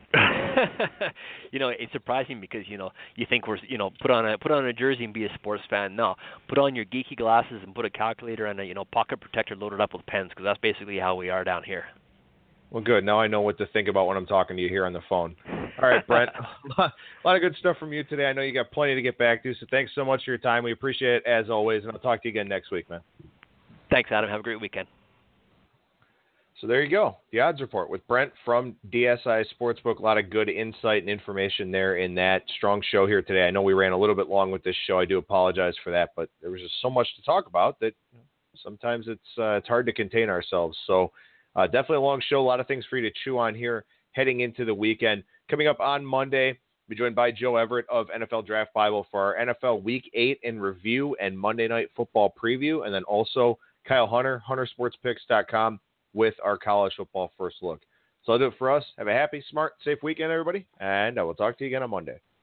It's surprising because you think we're put on a jersey and be a sports fan. No, put on your geeky glasses and put a calculator and a pocket protector loaded up with pens, because that's basically how we are down here. Well, good. Now I know what to think about when I'm talking to you here on the phone. All right, Brent. A lot of good stuff from you today. I know you got plenty to get back to, so thanks so much for your time. We appreciate it as always, and I'll talk to you again next week, man. Thanks, Adam. Have a great weekend. So there you go, the odds report with Brent from DSI Sportsbook. A lot of good insight and information there in that strong show here today. I know we ran a little bit long with this show. I do apologize for that, but there was just so much to talk about that sometimes it's hard to contain ourselves. So definitely a long show, a lot of things for you to chew on here heading into the weekend. Coming up on Monday, we'll be joined by Joe Everett of NFL Draft Bible for our NFL Week 8 in review and Monday Night Football preview, and then also Kyle Hunter, HunterSportsPicks.com, with our college football first look. So that'll do it for us. Have a happy, smart, safe weekend, everybody, and I will talk to you again on Monday.